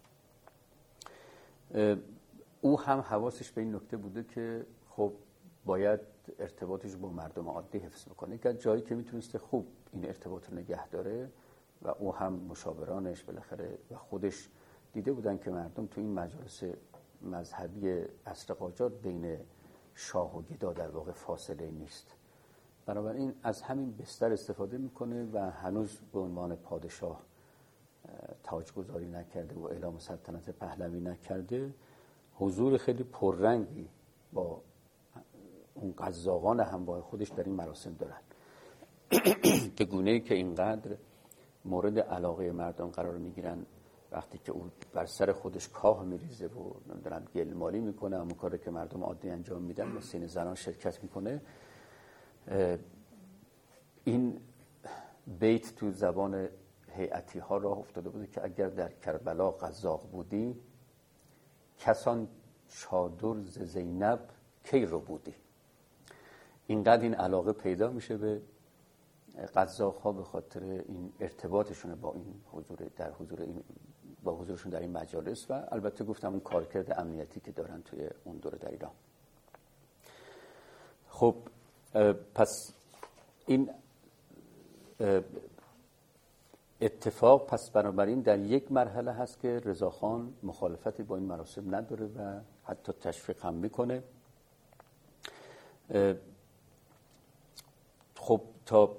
او هم حواسش به این نکته بوده که خب باید ارتباطش با مردم عادی حفظ بکنه، که جایی که میتونسته خوب این ارتباط رو نگه داره و او هم مشاورانش بالاخره و خودش دیده بودن که مردم تو این مجالس مذهبی عصر قاجار بین شاه و گدا در واقع فاصله نیست، بنابراین از همین بستر استفاده میکنه و هنوز به عنوان پادشاه تاجگذاری نکرده و اعلام سلطنت پهلوی نکرده، حضور خیلی پررنگی با اون قزاقان همراه خودش در این مراسم دارن به گونه‌ای که اینقدر مورد علاقه مردم قرار میگیرن وقتی که او بر سر خودش کاه میریزه و نمیدونم گلمالی میکنه، همون کاری که مردم عادی انجام میدن، مثل زنان شرکت میکنه. این بیت تو زبان هیئتی ها راه افتاده بوده که اگر در کربلا قزاق بودی کسان چادر ز زینب کی رو بودی. اینقدر این علاقه پیدا میشه به قزاق ها به خاطر این ارتباطشون با این با حضورشون در این مجالس و البته گفتم اون کارکرد امنیتی که دارن توی اون دوره در ایران. خب پس این اتفاق پس بنابراین در یک مرحله هست که رضاخان مخالفتی با این مراسم نداره و حتی تشویق هم میکنه. خب تا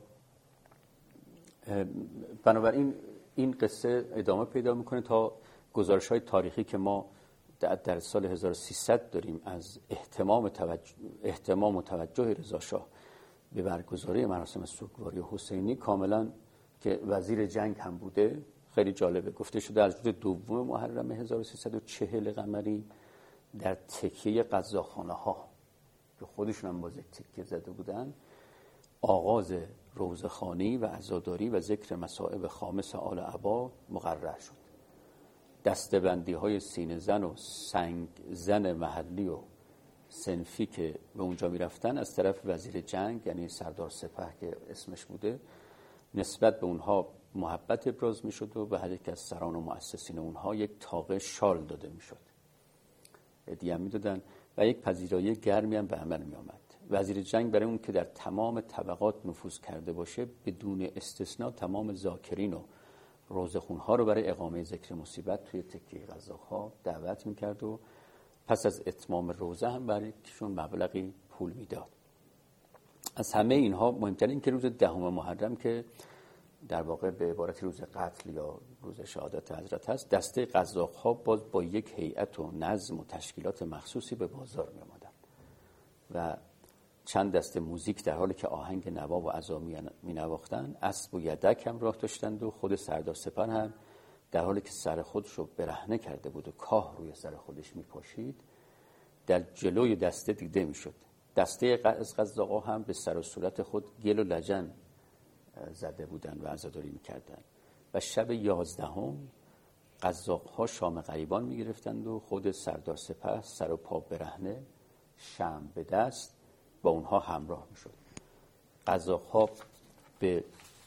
بنابراین این قصه ادامه پیدا میکنه تا گزارش‌های تاریخی که ما در سال 1300 داریم از اهتمام و توجه رضاشاه به برگزاری مراسم سوگواری حسینی، کاملا که وزیر جنگ هم بوده. خیلی جالبه، گفته شده از روز 2 محرم 1340 قمری در تکیه قزاقخانه ها که خودشون هم باز تکیه زده بودن آغاز روزخوانی و عزاداری و ذکر مصائب خامس آل عبا مقرر شد. دستبندی های سینه زن و سنگ زن محلی و صنفی که به اونجا می رفتن از طرف وزیر جنگ یعنی سردار سپه که اسمش بوده، نسبت به اونها محبت ابراز میشد و به هر یک از سران و مؤسسین اونها یک طاقه شال داده میشد، هدیه میدادن و یک پذیرایی گرمی هم به عمل می آمد. وزیر جنگ برای اون که در تمام طبقات نفوذ کرده باشه، بدون استثناء تمام ذاکرین و روزخونها رو برای اقامه ذکر مصیبت توی تکیه قزاق‌ها دعوت میکرد و پس از اتمام روزه هم برایشون مبلغی پول میداد. از همه اینها مهمتر این که روز 10 محرم که در واقع به عبارت روز قتل یا روز شهادت حضرت هست، دسته قزاق‌ها باز با یک هیئت و نظم و تشکیلات مخصوصی به بازار می آمدن و چند دسته موزیک در حالی که آهنگ نوا و عزا می نواختن، اسب و یدک هم راه داشتند و خود سردار سپر هم در حالی که سر خودش رو برهنه کرده بود و کاه روی سر خودش می پاشید در جلوی دسته دیده می شد. دسته از قزاق‌ها هم به سر و صورت خود گل و لجن زده بودن و عزاداری میکردن و شب 11 قزاق‌ها شام غریبان میگرفتند و خود سردار سپه سر و پا برهنه شمع به دست با اونها همراه میشد. قزاق‌ها به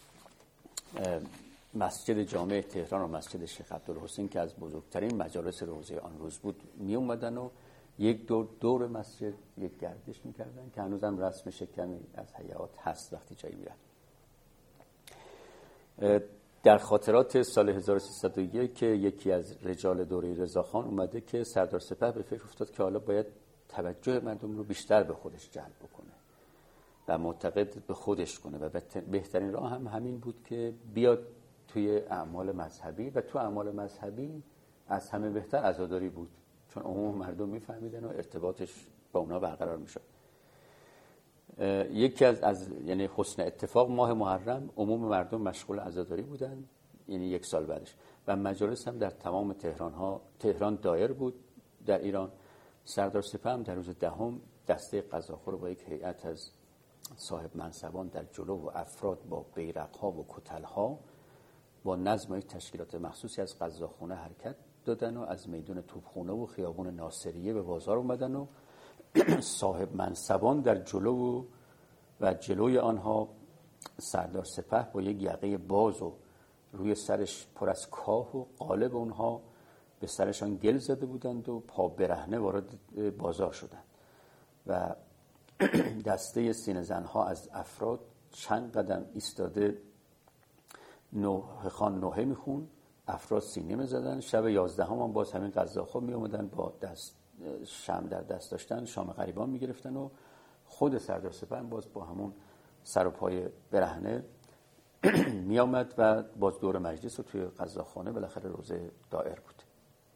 مسجد جامع تهران و مسجد شیخ عبدالحسین که از بزرگترین مجالس روزه آن روز بود می اومدن و یک دور مسجد یک گردش میکردن که هنوزم رسم شکمی از حیات هست وقتی جایی میرن. در خاطرات سال 1301 که یکی از رجال دوره رضاخان اومده که سردار سپه به فکر افتاد که حالا باید توجه مردم رو بیشتر به خودش جلب بکنه و معتقد به خودش کنه و بهترین راه هم همین بود که بیاد توی اعمال مذهبی و تو اعمال مذهبی از همه بهتر عزاداری بود، چون عموم مردم میفهمیدن و ارتباطش با اونا برقرار میشد. یکی از یعنی حسن اتفاق ماه محرم عموم مردم مشغول عزاداری بودن، یعنی یک سال بعدش، و مجالس هم در تمام تهران دایر بود در ایران. سردار سپه هم در روز 10 دسته قزاق‌ها رو با یک هیئت از صاحب منصبان در جلو و افراد با بیرق‌ها و کتل‌ها با نظم یک تشکیلات مخصوصی از قزاق‌خونه حرکت دادن و از میدان توپخانه و خیابان ناصریه به بازار اومدن و صاحب منصبان در جلو و جلوی آنها سردار سپه با یک یقه باز و روی سرش پر از کاه و قالب اونها به سرشان گل زده بودند و پا برهنه وارد بازار شدند و دسته سینه زنها از افراد چند قدم ایستاده نوحه خان نوحه میخون، افراد سینه میزدن. شب 11 هم باز همین قزاق‌ها می اومدن با شمع در دست داشتن شام غریبان میگرفتن و خود سردار سپه باز با همون سر و پای برهنه می آمد و باز دور مجلس و توی قزاقخانه بالاخره روزه دایر بود.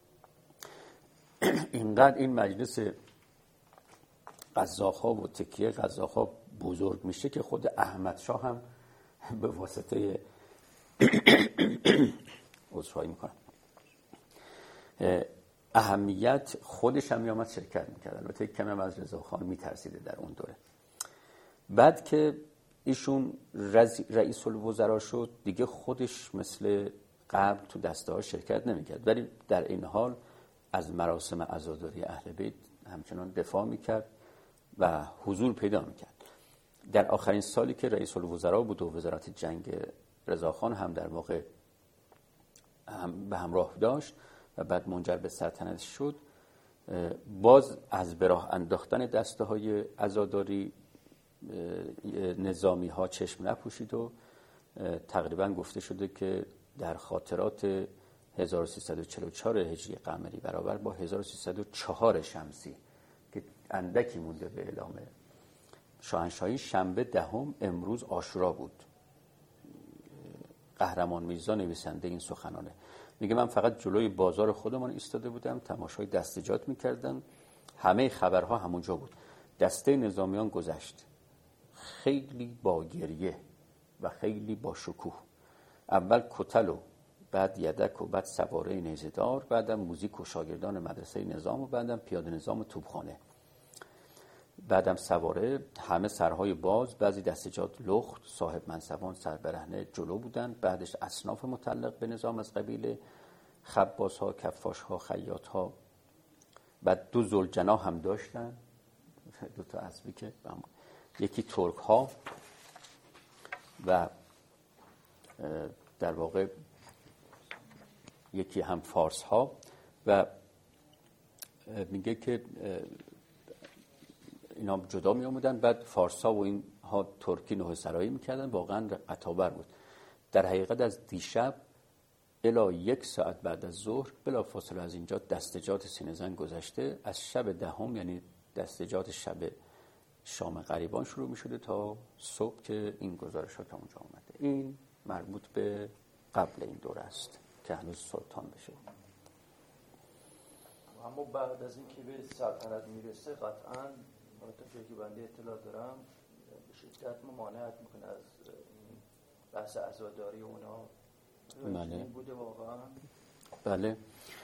اینقدر این مجلس قزاق‌ها و تکیه قزاق‌ها بزرگ میشه که خود احمد شاه هم به واسطه عذرخواهی میکنم اهمیت خودش هم میامد شرکت میکرد. البته کمی هم از رضاخان میترسیده در اون دوره. بعد که ایشون رئیس الوزراء شد دیگه خودش مثل قبل تو دسته ها شرکت نمیکرد، ولی در این حال از مراسم عزاداری اهل بیت همچنان دفاع میکرد و حضور پیدا میکرد. در آخرین سالی که رئیس الوزراء بود و وزارت جنگ رضاخان هم در واقع به همراه داشت و بعد منجر به سلطنت شد، باز از به راه انداختن دسته های عزاداری نظامی ها چشم نپوشید و تقریبا گفته شده که در خاطرات 1344 هجری قمری برابر با 1304 شمسی که اندکی مونده به اعلام شاهنشاهی، شنبه 10 امروز عاشورا بود. قهرمان میرزا نویسنده این سخنانه میگه من فقط جلوی بازار خودمان ایستاده بودم، تماشای دستجات میکردم، همه خبرها همونجا بود. دسته نظامیان گذشت، خیلی با گریه و خیلی با شکوه. اول کتل و بعد یدک و بعد سواره نیزه‌دار، بعدم موزیک و شاگردان مدرسه نظام و بعدم پیاده نظام توپخانه، بعدم سواره، همه سرهای باز، بعضی دستجات لخت، صاحب منصبان سربرهنه جلو بودن، بعدش اصناف متعلق به نظام از قبیل خبازها، کفاشها، خیاطها. بعد 2 ذوالجناح هم داشتن، 2 تا اسبی که یکی ترک ها و در واقع یکی هم فارس ها و میگه که اینا جدا می آمدن، بعد فارس ها و این ها ترکی نوحه سرایی میکردن. واقعا عطابر بود. در حقیقت از دیشب الی 1 ساعت بعد از ظهر بلا فاصله از اینجا دستجات سینه زن گذشته. از شب دهم یعنی دستجات شب شام غریبان شروع می شده تا صبح که این گزارشات اونجا آمده. این مربوط به قبل این دوره است که هنوز سلطان بشه. اما بعد از اینکه به سلطنت میرسه قطعاً تا که بنده اطلاع دارم به شدت ممانعت میکنه از این بحث عزاداری اونا. بله. بوده واقعا؟ بله.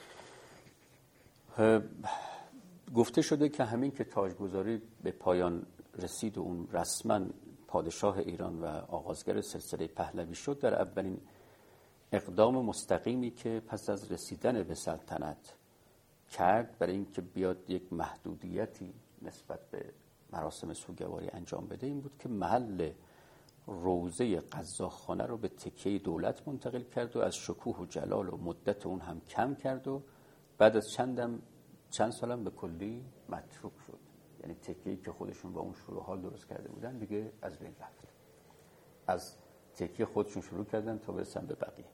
گفته شده که همین که تاجگذاری به پایان رسید و اون رسما پادشاه ایران و آغازگر سلسله پهلوی شد، در اولین اقدام مستقیمی که پس از رسیدن به سلطنت کرد برای اینکه بیاد یک محدودیتی نسبت به مراسم سوگواری انجام بده این بود که محل روضه قزاقخانه رو به تکیه دولت منتقل کرد و از شکوه و جلال و مدت اون هم کم کرد و بعد از چند سالم به کلی متروک شد. یعنی تکیه‌ای که خودشون با اون شروع حال درست کرده بودن دیگه از بین رفت. از تکیه خودشون شروع کردن تا برسن به بقیه.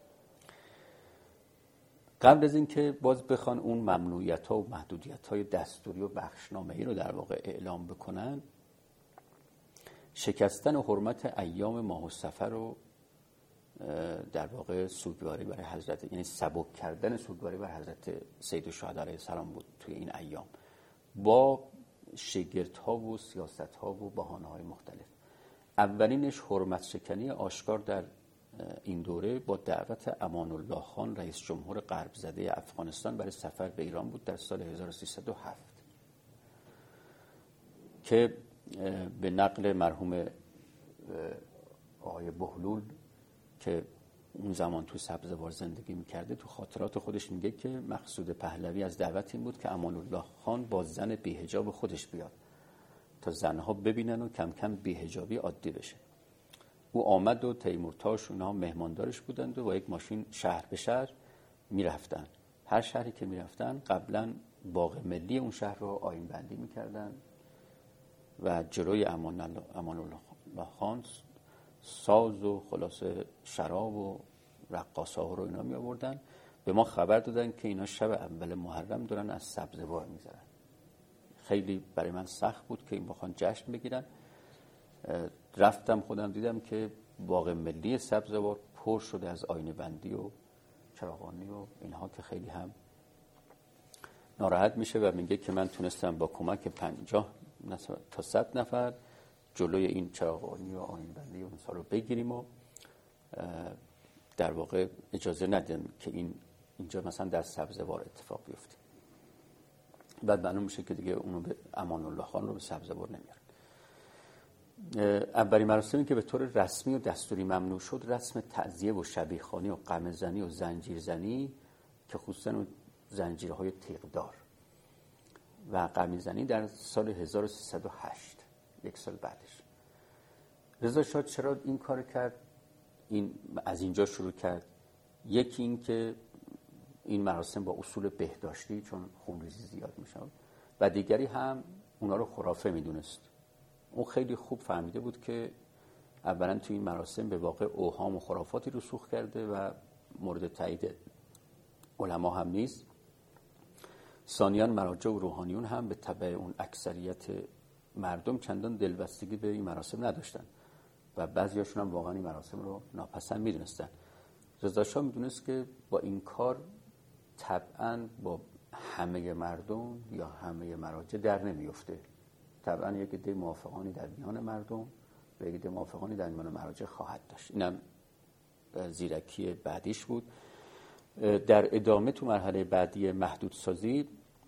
قبل از اینکه باز بخوان اون ممنوعیت‌ها و محدودیت‌های دستوری و بخشنامه‌ای رو در واقع اعلام بکنن، شکستن حرمت ایام ماه و صفر رو در واقع سوگواری برای حضرت، یعنی سبک کردن سوگواری برای حضرت سیدالشهدا علیه السلام بود توی این ایام با شگردها و سیاست‌ها و بهانه‌های مختلف. اولینش حرمت شکنی آشکار در این دوره با دعوت امان الله خان رئیس جمهور غرب زده افغانستان برای سفر به ایران بود در سال 1307 که به نقل مرحوم آقای بهلول که اون زمان تو سبزوار زندگی میکرده تو خاطرات خودش میگه که مقصود پهلوی از دعوت این بود که امان الله خان با زن بی‌حجاب خودش بیاد تا زنها ببینن و کم کم بی‌حجابی عادی بشه. او آمد و تیمورتاش اونها مهماندارش بودند و با یک ماشین شهر به شهر میرفتن. هر شهری که میرفتن قبلا باغ ملی اون شهر رو آیین بندی میکردن و جلوی امان الله خان ساز و خلاصه شراب و رقاصه‌ها رو اینا می آوردن. به ما خبر دادن که اینا شب اول محرم دارن از سبزوار میذارن. خیلی برای من سخت بود که این بخوان جشن بگیرن. رفتم خودم دیدم که باغ ملی سبزوار پر شده از آینه بندی و چراغانی و اینها که خیلی هم ناراحت میشه و میگه که من تونستم با کمک 50 تا 100 نفر جلوی این چراغانی و آینه بندی و اینسا رو بگیریم و در واقع اجازه ندیم که اینجا مثلا در سبزوار اتفاق بیفته. بعد معلوم میشه که دیگه اونو به امان الله خان رو به سبزوار نمیارن. اولین مراسمی که به طور رسمی و دستوری ممنوع شد رسم تعزیه و شبیخوانی و قمه‌زنی و زنجیرزنی که خصوصا زنجیرهای تیغدار و قمیزنی در سال 1308 یک سال بعدش. رضا شاه چرا این کار کرد؟ این از اینجا شروع کرد. یکی این که این مراسم با اصول بهداشتی چون خونریزی زیاد میشه و دیگری هم اونا رو خرافه میدونست. اون خیلی خوب فهمیده بود که اولا تو این مراسم به واقع اوهام و خرافاتی رسوخ کرده و مورد تایید علما هم نیست. ثانیاً مراجع و روحانیون هم به تبع اون اکثریت مردم چندان دلبستگی به این مراسم نداشتن و بعضیاشون هم واقعا این مراسم رو ناپسند میدونستن. رضا شاه میدونست که با این کار طبعاً با همه مردم یا همه مراجع در نمیفته. طبعاً یک عده موافقانی در میان مردم و یک عده موافقانی در میان مراجع خواهد داشت. اینم زیرکی بعدیش بود. در ادامه تو مرحله بعدی محدودسازی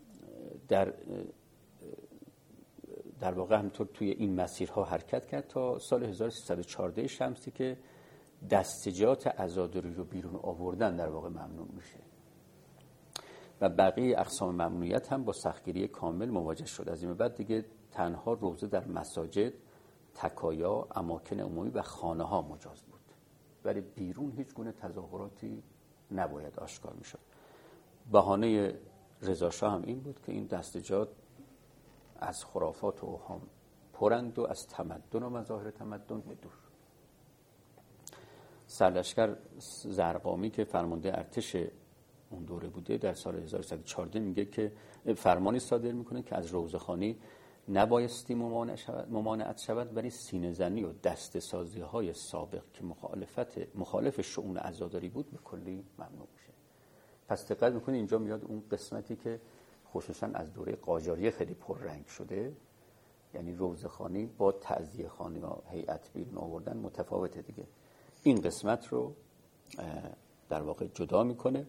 در واقع همطور توی این مسیرها حرکت کرد تا سال 1314 شمسی که دستجات عزاداری رو بیرون آوردن در واقع ممنوع میشه و بقیه اقسام ممنوعیت هم با سختگیری کامل مواجه شد. از این بعد دیگه تنها روزه در مساجد، تکایا، اماکن عمومی و خانه ها مجاز بود. ولی بیرون هیچ گونه تظاهراتی نباید آشکار میشد. بهانه رضا شاه هم این بود که این دستجات از خرافات و اوهام پرند و از تمدن و مظاهر تمدن بدور. سرلشکر زرقامی که فرمانده ارتش اون دوره بوده در سال 1114 میگه که فرمانی صادر میکنه که از روزخوانی نبایستی ممانعت شود، ولی سینه زنی و دست سازی های سابق که مخالف شؤون عزاداری بود به کلی ممنوع میشه. پس دقت میکنید اینجا میاد اون قسمتی که خصوصا از دوره قاجاریه خیلی پررنگ شده، یعنی روزخوانی با تعزیه خوانی و هیئت بیرون آوردن متفاوته دیگه. این قسمت رو در واقع جدا میکنه،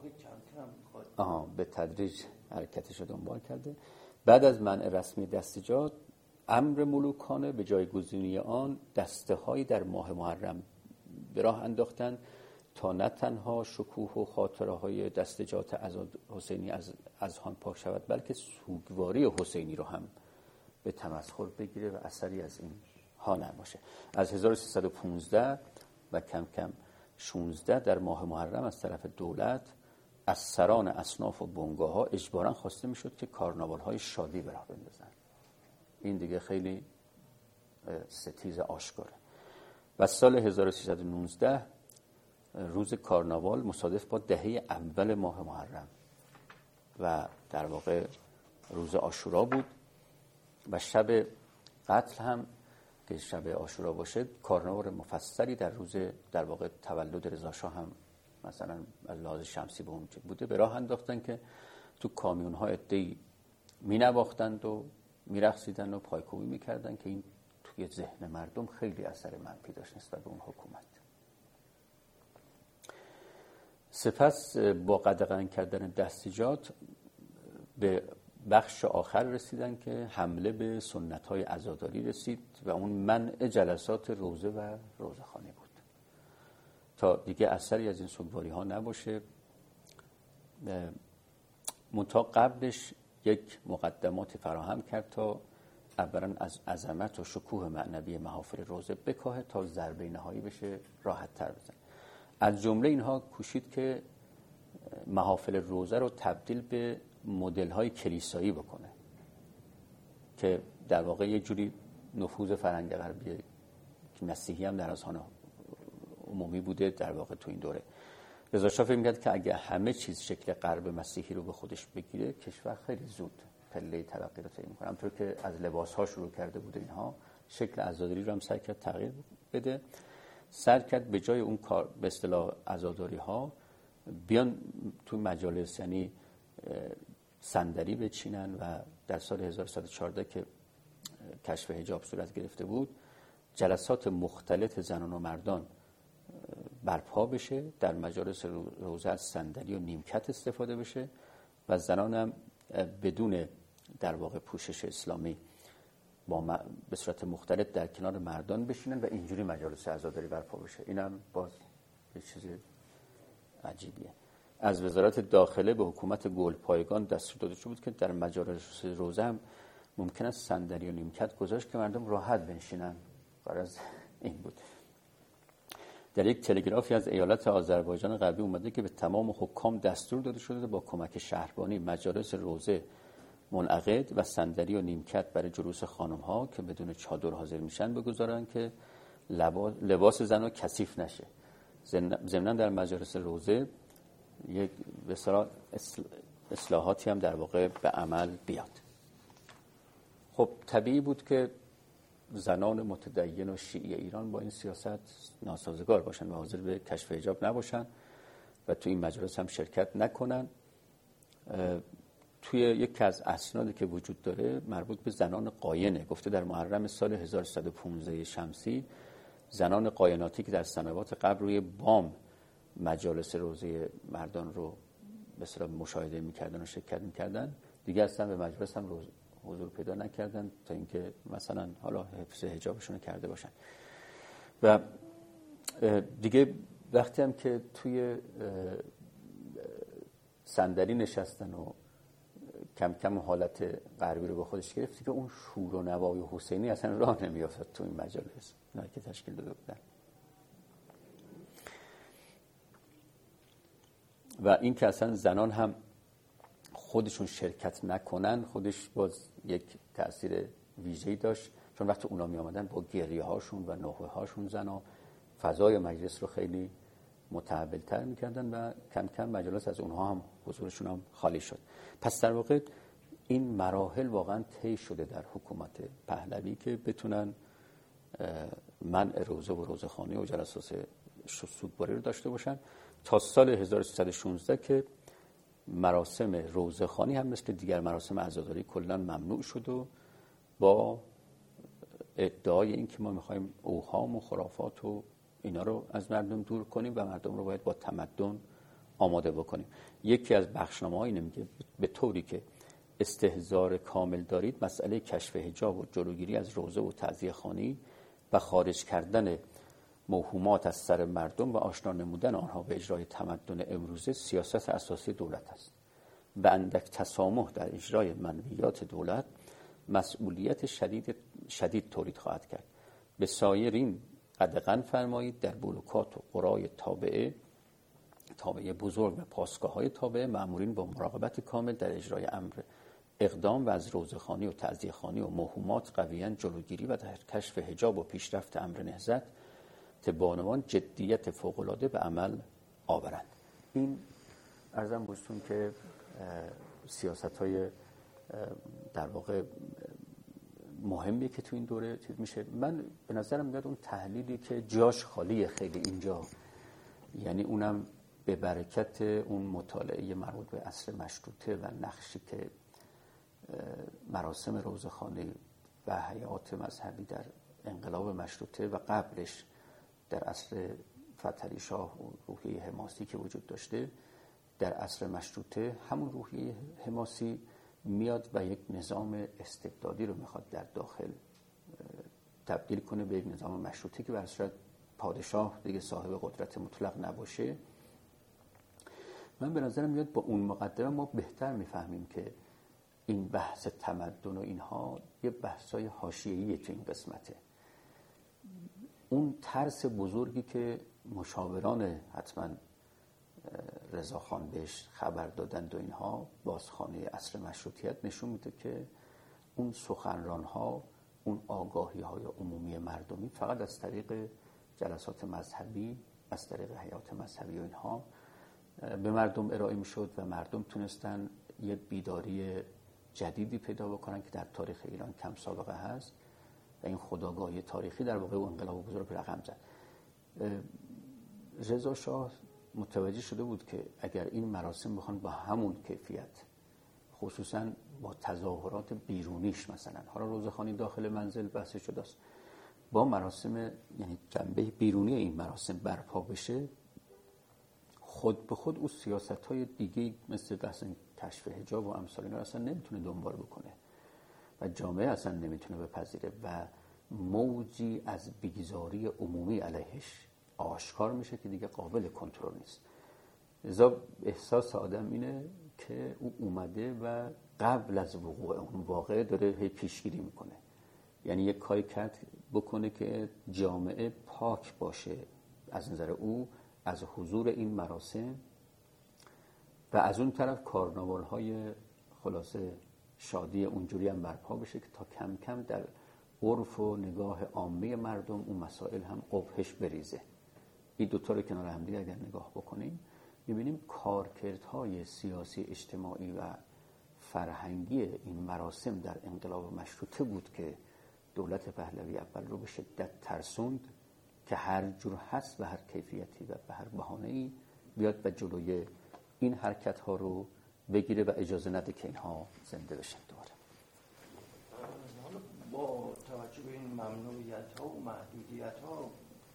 به تدریج حرکتش رو دنبال کرده. بعد از منع رسمی دستجات، امر ملوکانه به جایگزینی آن دسته هایی در ماه محرم به راه انداختن تا نه تنها شکوه و خاطره های دستجات حسینی از هان پاک شود، بلکه سوگواری حسینی رو هم به تمسخر بگیره و اثری از این ها نباشه. از 1315 و کم کم 16 در ماه محرم از طرف دولت از سران اصناف و بنگاه ها اجباراً خواسته میشد که کارناوال های شادی به راه بندازن. این دیگه خیلی ستیز آشکاره. و سال 1319 روز کارناوال مصادف با دهه اول ماه محرم و در واقع روز عاشورا بود و شب قتل هم که شب عاشورا باشه، کارناوال مفصلی در روز در واقع تولد رضا شاه هم مثلا از لحاظ شمسی به اون بوده، به راه انداختن که تو کامیون‌ها عده‌ای می‌نواختند و می‌رقصیدن و پایکوبی می‌کردن که این توی ذهن مردم خیلی اثر منفی داشت نسبت به اون حکومت. سپس با قدغن کردن دستجات به بخش آخر رسیدن که حمله به سنت‌های عزاداری رسید و اون منع جلسات روزه و روزخوانی بود تا دیگه اثری از این سوگواری‌ها نباشه. منتها قبلش یک مقدمات فراهم کرد تا اولا از عظمت و شکوه معنوی محافل روزه بکاهه تا ضربه نهایی بشه راحت تر بزن. از جمله اینها کوشید که محافل روزه رو تبدیل به مدل‌های کلیسایی بکنه که در واقع یک جوری نفوذ فرهنگ غربی که مسیحی هم در اذهان عمومی بوده در واقع تو این دوره. رضا شاه فکر می‌کرد که اگه همه چیز شکل غرب مسیحی رو به خودش بگیره، کشور خیلی زود پله ترقی رو طی می‌کنه. همونطور که از لباس‌ها شروع کرده بوده، اینها شکل عزاداری رو هم سعی کرد تغییر بده. سعی کرد به جای اون کار به اصطلاح عزاداری‌ها بیان تو مجالس، یعنی صندلی بچینن و در سال 1114 که کشف حجاب صورت گرفته بود، جلسات مختلط زنان و مردان برپا بشه، در مجالس روزه از صندلی و نیمکت استفاده بشه و زنان هم بدون در واقع پوشش اسلامی به صورت مختلط در کنار مردان بشینن و اینجوری مجالس عزاداری برپا بشه. اینم باز یه چیز عجیبیه. از وزارت داخله به حکومت گلپایگان دستور داده شده بود که در مجالس روزه هم ممکن است صندلی و نیمکت گذاشت که مردم راحت بنشینن. غرض این بود. در یک تلگرافی از ایالت آذربایجان غربی اومده که به تمام حکام دستور داده شده با کمک شهربانی مجالس روزه منعقد و صندلی و نیمکت برای جلوس خانم‌ها که بدون چادر حاضر میشن بگذارن که لباس زن‌ها کثیف نشه. ضمناً در مجالس روزه یک بسیار اصلاحاتی هم در واقع به عمل بیاد. خب طبیعی بود که زنان متدین و شیعی ایران با این سیاست ناسازگار باشن و حاضر به کشف حجاب نباشن و توی این مجالس هم شرکت نکنن. توی یکی از اسنادی که وجود داره مربوط به زنان قاینه، گفته در محرم سال 1115 شمسی زنان قایناتی که در سنوات قبل روی بام مجالس روزه مردان رو به اصطلاح مشاهده می‌کردن و شرکت می‌کردن، دیگه اصلا به مجلس هم حضور پیدا نکردن تا اینکه مثلا حالا حفظ حجابشون کرده باشن. و دیگه وقتی هم که توی صندلی نشستن و کم کم حالت غربی رو به خودش گرفت که اون شور و نوای حسینی اصلا راه نمیافتاد تو این مجالس که تشکیل داده بودن. و این که اصلا زنان هم خودشون شرکت نکنن خودش باز یک تأثیر ویژه‌ای داشت، چون وقتی اونا می آمدن با گریه هاشون و نوحه هاشون زنا فضای مجلس رو خیلی متحول‌تر می‌کردن و کم کم مجلس از اونها هم حضورشون هم خالی شد. پس در واقع این مراحل واقعا طی شده در حکومت پهلوی که بتونن منع روزه و روزه‌خوانی و جلسات سوگواری رو داشته باشن تا سال 1316 که مراسم روزه‌خوانی هم مثل دیگر مراسم عزاداری کلاً ممنوع شد و با ادعای این که ما می‌خوایم اوهام و خرافات و اینا رو از مردم دور کنیم و مردم رو باید با تمدن آماده بکنیم. یکی از بخشنامه‌ها اینه میگه به طوری که استحضار کامل دارید مسئله کشف حجاب و جلوگیری از روزه و تعزیه خوانی و خارج کردن موهومات از سر مردم و آشنا نمودن آنها به اجرای تمدن امروزه سیاست اساسی دولت است. به اندک تسامح در اجرای منویات دولت مسئولیت شدید تولید خواهد کرد. به سایرین قدغن فرمایید در بلوکات و قرای تابعه بزرگ و پاسگاه‌های تابعه مأمورین با مراقبت کامل در اجرای امر اقدام و از روزه‌خوانی و تعزیه‌خوانی و موهومات قویاً جلوگیری و در کشف حجاب و پیشرفت امر نهضت بانوان جدیت فوق‌العاده به عمل آورند. این عرضم بستون که سیاست‌های در واقع مهمی که تو این دوره چیز میشه. من به نظرم میاد اون تحلیلی که جاش خالیه خیلی اینجا، یعنی اونم به برکت اون مطالعه مربوط به عصر مشروطه و نقشی که مراسم روزه‌خوانی و حیات مذهبی در انقلاب مشروطه و قبلش در عصر فتحعلی شاه و روحیه حماسی که وجود داشته در عصر مشروطه، همون روحیه حماسی میاد و یک نظام استبدادی رو میخواد در داخل تبدیل کنه به یک نظام مشروطه که بر صورت پادشاه دیگه صاحب قدرت مطلق نباشه. من به نظرم میاد با اون مقدمه ما بهتر میفهمیم که این بحث تمدن و اینها یه بحثای حاشیه‌ایه تو این قسمته. اون ترس بزرگی که مشاوران حتما رضاخان بهش خبر دادند و اینها بازخوانی عصر مشروطیت نشون میده که اون سخنران‌ها، اون آگاهی‌های عمومی مردمی فقط از طریق جلسات مذهبی، از طریق حیات مذهبی و اینها به مردم ارائه میشد و مردم تونستن یه بیداری جدیدی پیدا بکنن که در تاریخ ایران کم سابقه هست و این خودآگاهی تاریخی در واقع انقلاب بزرگ رقم زد. رضا شاه متوجه شده بود که اگر این مراسم بخوان با همون کیفیت، خصوصا با تظاهرات بیرونیش، مثلا حالا روزه‌خوانی داخل منزل بحث شده است، با مراسم یعنی جنبه بیرونی این مراسم برپا بشه، خود به خود اون سیاست‌های دیگه مثل بحث کشف حجاب و امثال اینا اصلا نمیتونه دنبال بکنه و جامعه اصلا نمیتونه بپذیره و موجی از بیزاری عمومی علیهش آشکار میشه که دیگه قابل کنترل نیست. لذا احساس آدم اینه که او اومده و قبل از وقوع اون واقعه داره پیشگیری میکنه، یعنی یک کاری بکنه که جامعه پاک باشه از نظر او از حضور این مراسم و از اون طرف کارناوال‌های خلاصه شادی اونجوری هم برپا بشه که تا کم کم در عرف و نگاه عامه مردم اون مسائل هم قبحش بریزه. این دوتا رو کنار هم دیگه اگر نگاه بکنیم می‌بینیم کارکردهای سیاسی، اجتماعی و فرهنگی این مراسم در انقلاب مشروطه بود که دولت پهلوی اول رو به شدت ترسوند که هر جور هست و هر کیفیتی و به هر بهانه‌ای بیاد و جلوی این حرکت‌ها رو بگیره و اجازه نده که اینها زنده بشن دوباره. با توجه به این ممنوعیت‌ها و محدودیت‌ها،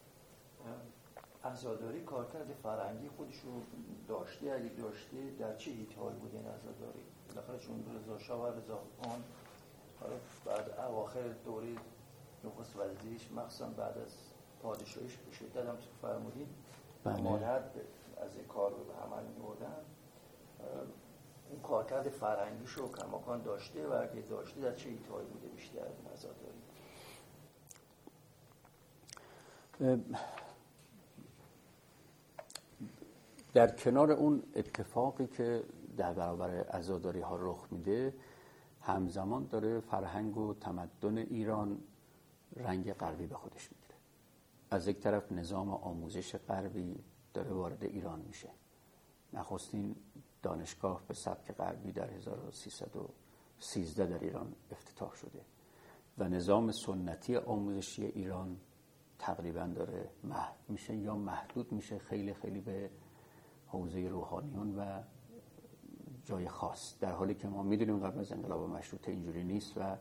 عزاداری کارکرد فرهنگی خودش رو داشته، اگه داشته در چه حیطه‌ای بود این عزاداری؟ بالاخره چون رضا شاه و رضاخان بعد اواخر دوره نخست وزیریش مخصوصا بعد از پادشاهیش به شدت هم فرمودید مانعت از این کار رو به عمل می‌بردن. اون کارکرد فرهنگیش رو کماکان داشته و اگه داشته در چه حیطه‌ای بوده بیشتر این عزاداری؟ در کنار اون اتفاقی که در برابر عزاداری ها رخ میده، همزمان داره فرهنگ و تمدن ایران رنگ غربی به خودش میگیره. از یک طرف نظام آموزش غربی داره وارد ایران میشه. نخستین دانشگاه به سبک غربی در 1313 در ایران افتتاح شده و نظام سنتی آموزشی ایران تقریبا داره محو میشه یا محدود میشه خیلی خیلی به حوزه روحانیون و جای خاص، در حالی که ما میدونیم قبل از انقلاب مشروطه اینجوری نیست و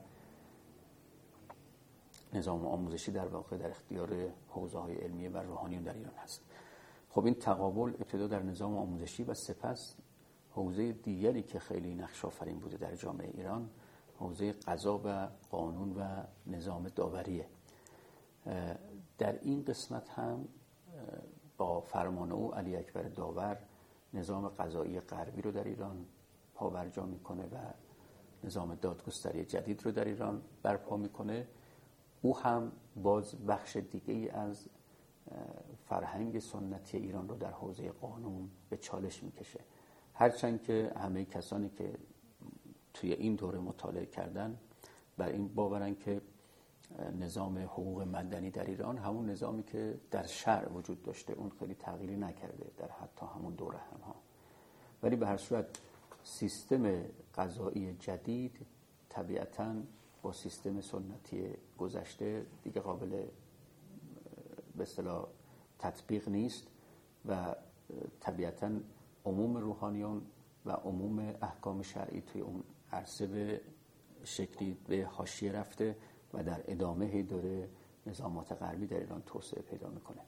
نظام آموزشی در واقع در اختیار حوزه‌های علمیه و روحانیون در ایران هست. خب این تقابل ابتدا در نظام آموزشی و سپس حوزه دیگری که خیلی نقش آفرین بوده در جامعه ایران، حوزه قضا و قانون و نظام داوریه. در این قسمت هم با فرمان او علی اکبر داور نظام قضایی غربی رو در ایران پابرجا میکنه و نظام دادگستری جدید رو در ایران برپا میکنه. او هم باز بخش دیگه ای از فرهنگ سنتی ایران رو در حوزه قانون به چالش میکشه، هرچند که همه کسانی که توی این دوره مطالعه کردن بر این باورن که نظام حقوق مدنی در ایران همون نظامی که در شرع وجود داشته، اون خیلی تغییری نکرده در حتی همون دوره هم ها. ولی به هر صورت سیستم قضایی جدید طبیعتاً با سیستم سنتی گذشته دیگه قابل به اصطلاح تطبیق نیست و طبیعتاً عموم روحانیون و عموم احکام شرعی توی اون عرصه به شکلی به حاشیه رفته و در ادامه داره نظامات غربی در ایران توسعه پیدا میکنه.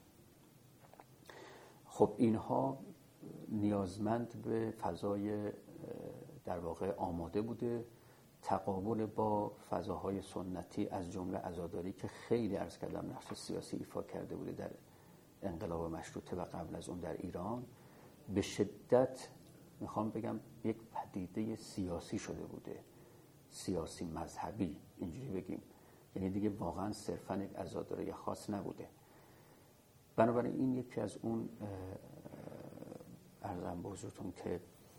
خب اینها نیازمند به فضای در واقع آماده بوده، تقابل با فضاهای سنتی از جمله عزاداری که خیلی عرض کردم نقش سیاسی ایفا کرده بوده در انقلاب مشروطه و قبل از اون در ایران، به شدت میخوام بگم یک پدیده سیاسی شده بوده، سیاسی مذهبی اینجوری بگیم، یعنی دیگه واقعا صرفا یک عزاداری خاص نبوده. بنابراین این یکی از اون عرضم به حضورتون که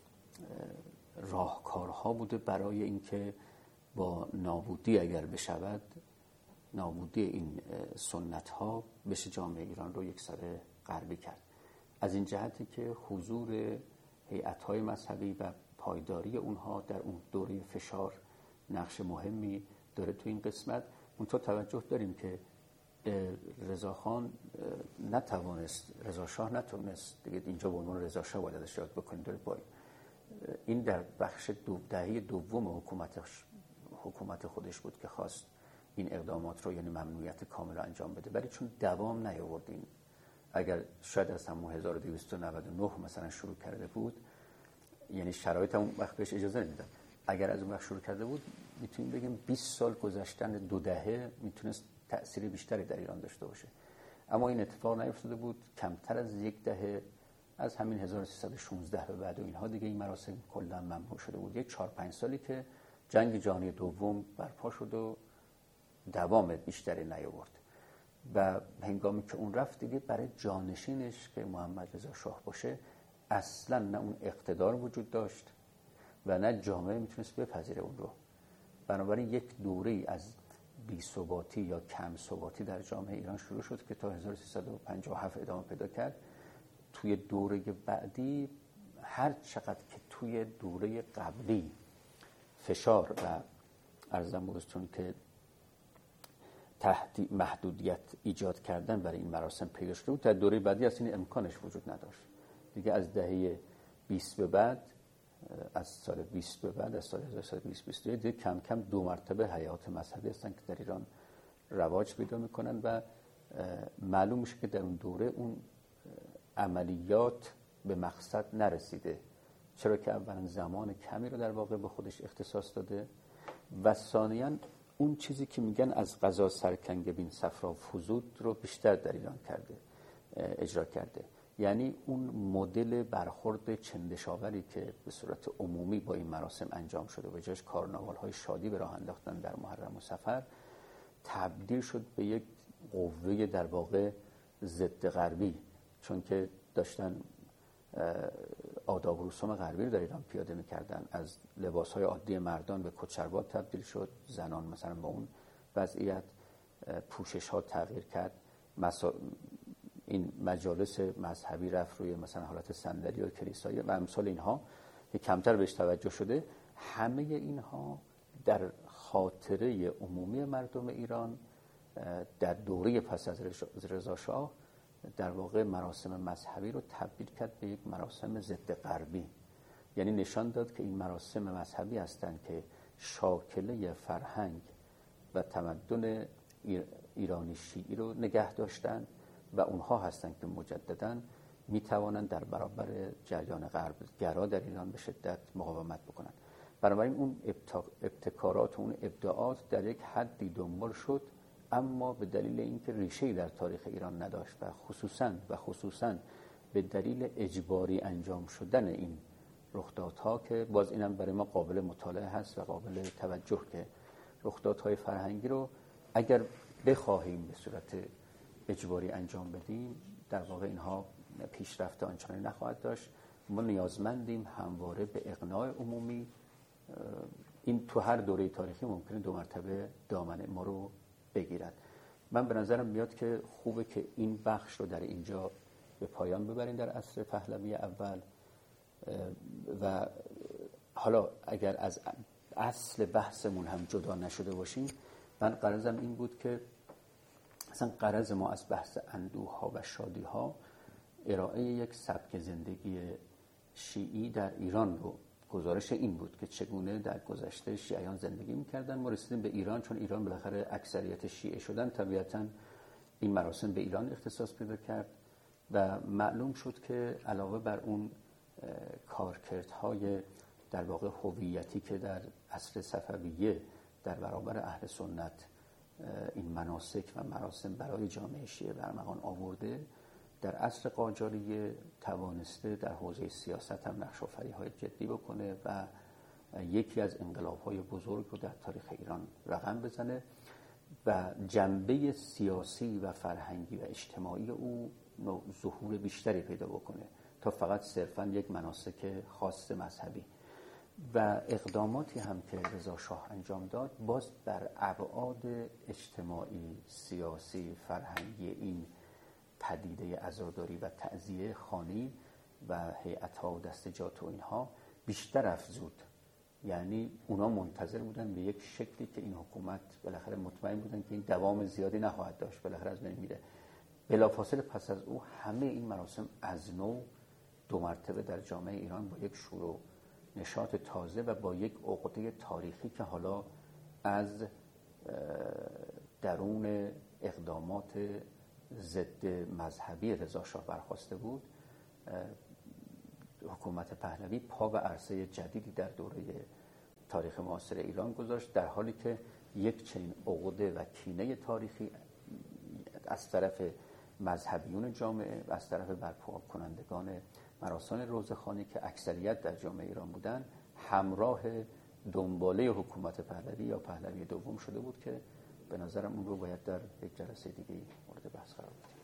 راهکارها بوده برای اینکه با نابودی اگر بشود، نابودی این سنت ها بشه جامعه ایران رو یک سره غربی کرد. از این جهتی که حضور هیئت های مذهبی و پایداری اونها در اون دوره فشار نقش مهمی داره تو این قسمت. اونطور توجه داریم که رضاخان نتوانست، رضا شاه نتونست دیگه اینجا به عنوان رضا شاه باید ازش یاد بکنیم، داره با این در بخش دهه دوم حکومت خودش بود که خواست این اقدامات رو، یعنی ممنوعیت کامل رو انجام بده، ولی چون دوام نیاورد، این اگر شاید از همون 1299 مثلا شروع کرده بود، یعنی شرایط اون وقت بهش اجازه نمیداد، اگر از اون وقت شروع کرده بود میتونیم بگیم 20 سال گذشتن 2 دهه میتونست تأثیر بیشتری در ایران داشته باشه. اما این اتفاق نیفتاده بود. کمتر از 1 دهه از همین 1316 به بعد و اینها دیگه این مراسم کلا ممنوع شده بود. یک 4-5 سالی که جنگ جهانی دوم برپا شد و دوام بیشتری نیاورد و هنگامی که اون رفت دیگه برای جانشینش که محمد رضا شاه باشه اصلا نه اون اقتدار وجود داشت و نه جامعه میتونست بپذیره اون رو. بنابراین یک دوره‌ای از بی‌ثباتی یا کم ثباتی در جامعه ایران شروع شد که تا 1357 ادامه پیدا کرد. توی دوره بعدی هر چقدر که توی دوره قبلی فشار و عرضم بودستون که محدودیت ایجاد کردن برای این مراسم پیدا شده بود، در دوره بعدی اصلا این امکانش وجود نداشت. دیگه از دهه 20 به بعد، از سال 20 به بعد، از سال 1222 دیگه کم کم 2 مرتبه هیئات مذهبی هستن که در ایران رواج پیدا میکنن و معلوم میشه که در اون دوره اون عملیات به مقصد نرسیده، چرا که اولا زمان کمی رو در واقع به خودش اختصاص داده و ثانیاً اون چیزی که میگن از قضا سرکنگ بین صفرا فزود رو بیشتر در ایران اجرا کرده. یعنی اون مدل برخورد چندشاوری که به صورت عمومی با این مراسم انجام شده و جاش کارناوال‌های شادی به راه انداختن در محرم و صفر، تبدیل شد به یک قوه در واقع ضد غربی، چون که داشتن آداب و رسوم غربی رو در ایران پیاده می‌کردن. از لباس‌های عادی مردان به کت‌شلوار تبدیل شد، زنان مثلا با اون وضعیت پوشش‌ها تغییر کرد، این مجالس مذهبی رفت روی مثلا حالت صندلی و کلیسایی و امثال اینها که کمتر بهش توجه شده. همه اینها در خاطره عمومی مردم ایران در دوره پس از رضا شاه در واقع مراسم مذهبی رو تبدیل کرد به یک مراسم ضد غربی. یعنی نشان داد که این مراسم مذهبی هستند که شاکله فرهنگ و تمدن ایرانی شیعی رو نگه داشتن و اونها هستند که مجدداً می توانند در برابر جریان غرب گرا در ایران به شدت مقاومت بکنند. بنابراین اون ابتکارات و اون ابداعات در یک حدی دنبال شد، اما به دلیل اینکه ریشه‌ای در تاریخ ایران نداشت و خصوصاً به دلیل اجباری انجام شدن این رخدادها که باز اینم برای ما قابل مطالعه هست و قابل توجه که رخدادهای فرهنگی رو اگر بخواهیم به صورت اجباری انجام بدیم در واقع اینها پیشرفت آنچنانی نخواهد داشت. ما نیازمندیم همواره به اقناع عمومی. این تو هر دوره تاریخی ممکنه 2 مرتبه دامن ما رو بگیرد. من به نظرم میاد که خوبه که این بخش رو در اینجا به پایان ببریم در عصر پهلوی اول و حالا اگر از اصل بحثمون هم جدا نشده باشیم، من غرضم این بود که اصلا غرض ما از بحث اندوه ها و شادی ها ارائه یک سبک زندگی شیعی در ایران رو گزارش این بود که چگونه در گذشته شیعیان زندگی می‌کردن. ما رسیدیم به ایران، چون ایران بالاخره اکثریت شیعه شدن، طبیعتاً این مراسم به ایران اختصاص پیدا کرد و معلوم شد که علاوه بر اون کارکردهای در واقع هویتی که در عصر صفویه در برابر اهل سنت این مناسک و مراسم برای جامعه شیعه برمغان آورده، در عصر قاجاریه توانسته در حوزه سیاست هم نقش آفرینی‌های جدی بکنه و یکی از انقلاب‌های بزرگ رو در تاریخ ایران رقم بزنه و جنبه سیاسی و فرهنگی و اجتماعی او ظهور بیشتری پیدا بکنه تا فقط صرفاً یک مناسک خاص مذهبی. و اقداماتی هم که رضا شاه انجام داد باز در ابعاد اجتماعی، سیاسی، فرهنگی این پدیده عزاداری و تعزیه خانی و هیئت‌ها و دستجات و اینها بیشتر افزود. یعنی اونا منتظر بودن به یک شکلی که این حکومت بالاخره مطمئن بودن که این دوام زیادی نخواهد داشت، بالاخره از بین میره. بلافاصله پس از او همه این مراسم از نو 2 مرتبه در جامعه ایران با یک شور و نشاط تازه و با یک عقده تاریخی که حالا از درون اقدامات ضد مذهبی رضا شاه برخاسته بود، حکومت پهلوی پا به عرصه جدیدی در دوره تاریخ معاصر ایران گذاشت، در حالی که یک چنین عقده و کینه تاریخی از طرف مذهبیون جامعه و از طرف برپا کنندگان مراسم روزخوانی که اکثریت در جامعه ایران بودن همراه دنباله حکومت پهلوی یا پهلوی دوم شده بود که به نظرم اون رو باید در یک جلسه دیگه مورد بحث قرار بدیم.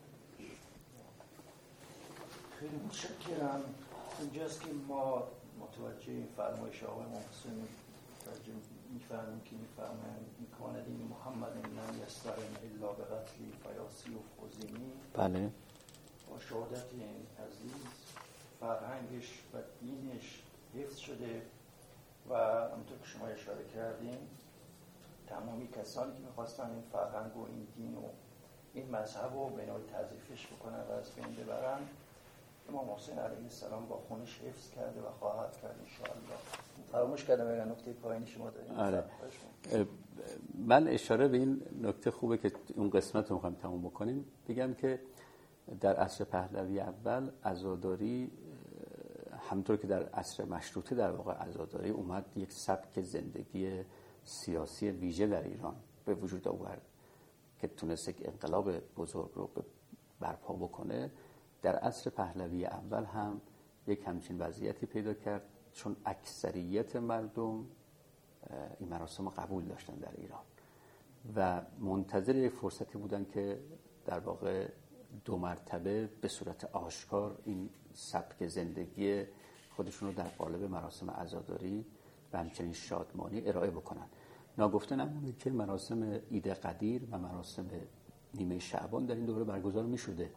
خیلی متشکرم. اینجاست که ما متوجه فرمایش آقای محسن میفهمیم که میکاند این محمد لم یسترن الا به قتل فیاسی و خوزینی. بله. با شهادت این عزیز فرهنگش و دینش حفظ شده و همونطور که شما اشاره کردیم تمامی کسانی که میخواستن این فرهنگ و این دین و این مذهب رو به نوعی تضعیفش بکنن و از بین ببرن، امام حسین علیه السلام با خونش حفظ کرده و خواهد کرد انشاءالله. فراموش کردم اگر نکته پایینی شما دارید. آره. من اشاره به این نکته خوبه که اون قسمت رو میخوایم تموم بکنیم. بگم که در عصر پهلوی اول عزاداری همونطور که در عصر مشروطه در واقع عزاداری اومد یک سبک زندگی سیاسی ویژه در ایران به وجود آورد که تونست یک انقلاب بزرگ رو برپا بکنه. در عصر پهلوی اول هم یک همچین وضعیتی پیدا کرد، چون اکثریت مردم این مراسم رو قبول داشتن در ایران و منتظر یک فرصتی بودن که در واقع 2 مرتبه به صورت آشکار این سبک زندگی خودشون رو در قالب مراسم عزاداری و همچنین شادمانی ارائه بکنن. ناگفته نمونه که مراسم عید قدیر و مراسم نیمه شعبان در این دوره برگزار می شده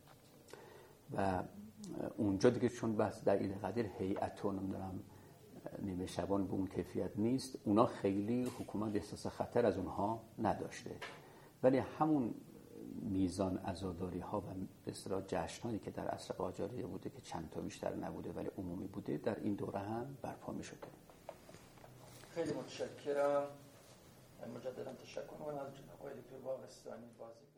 و اونجا دیگه چون بس در عید قدیر هیئت و نمیدونم نیمه شعبان به اون کیفیت نیست، اونا خیلی حکومت احساس خطر از اونها نداشته، ولی همون میزان عزاداری ها و به اصطلاح جشن هایی که در عصر قاجاریه بوده که چند تا بیشتر نبوده ولی عمومی بوده، در این دوره هم برپا می شده. خیلی متشکرم. مجددا تشکر می‌کنم از آقای دکتر باغستانی بازی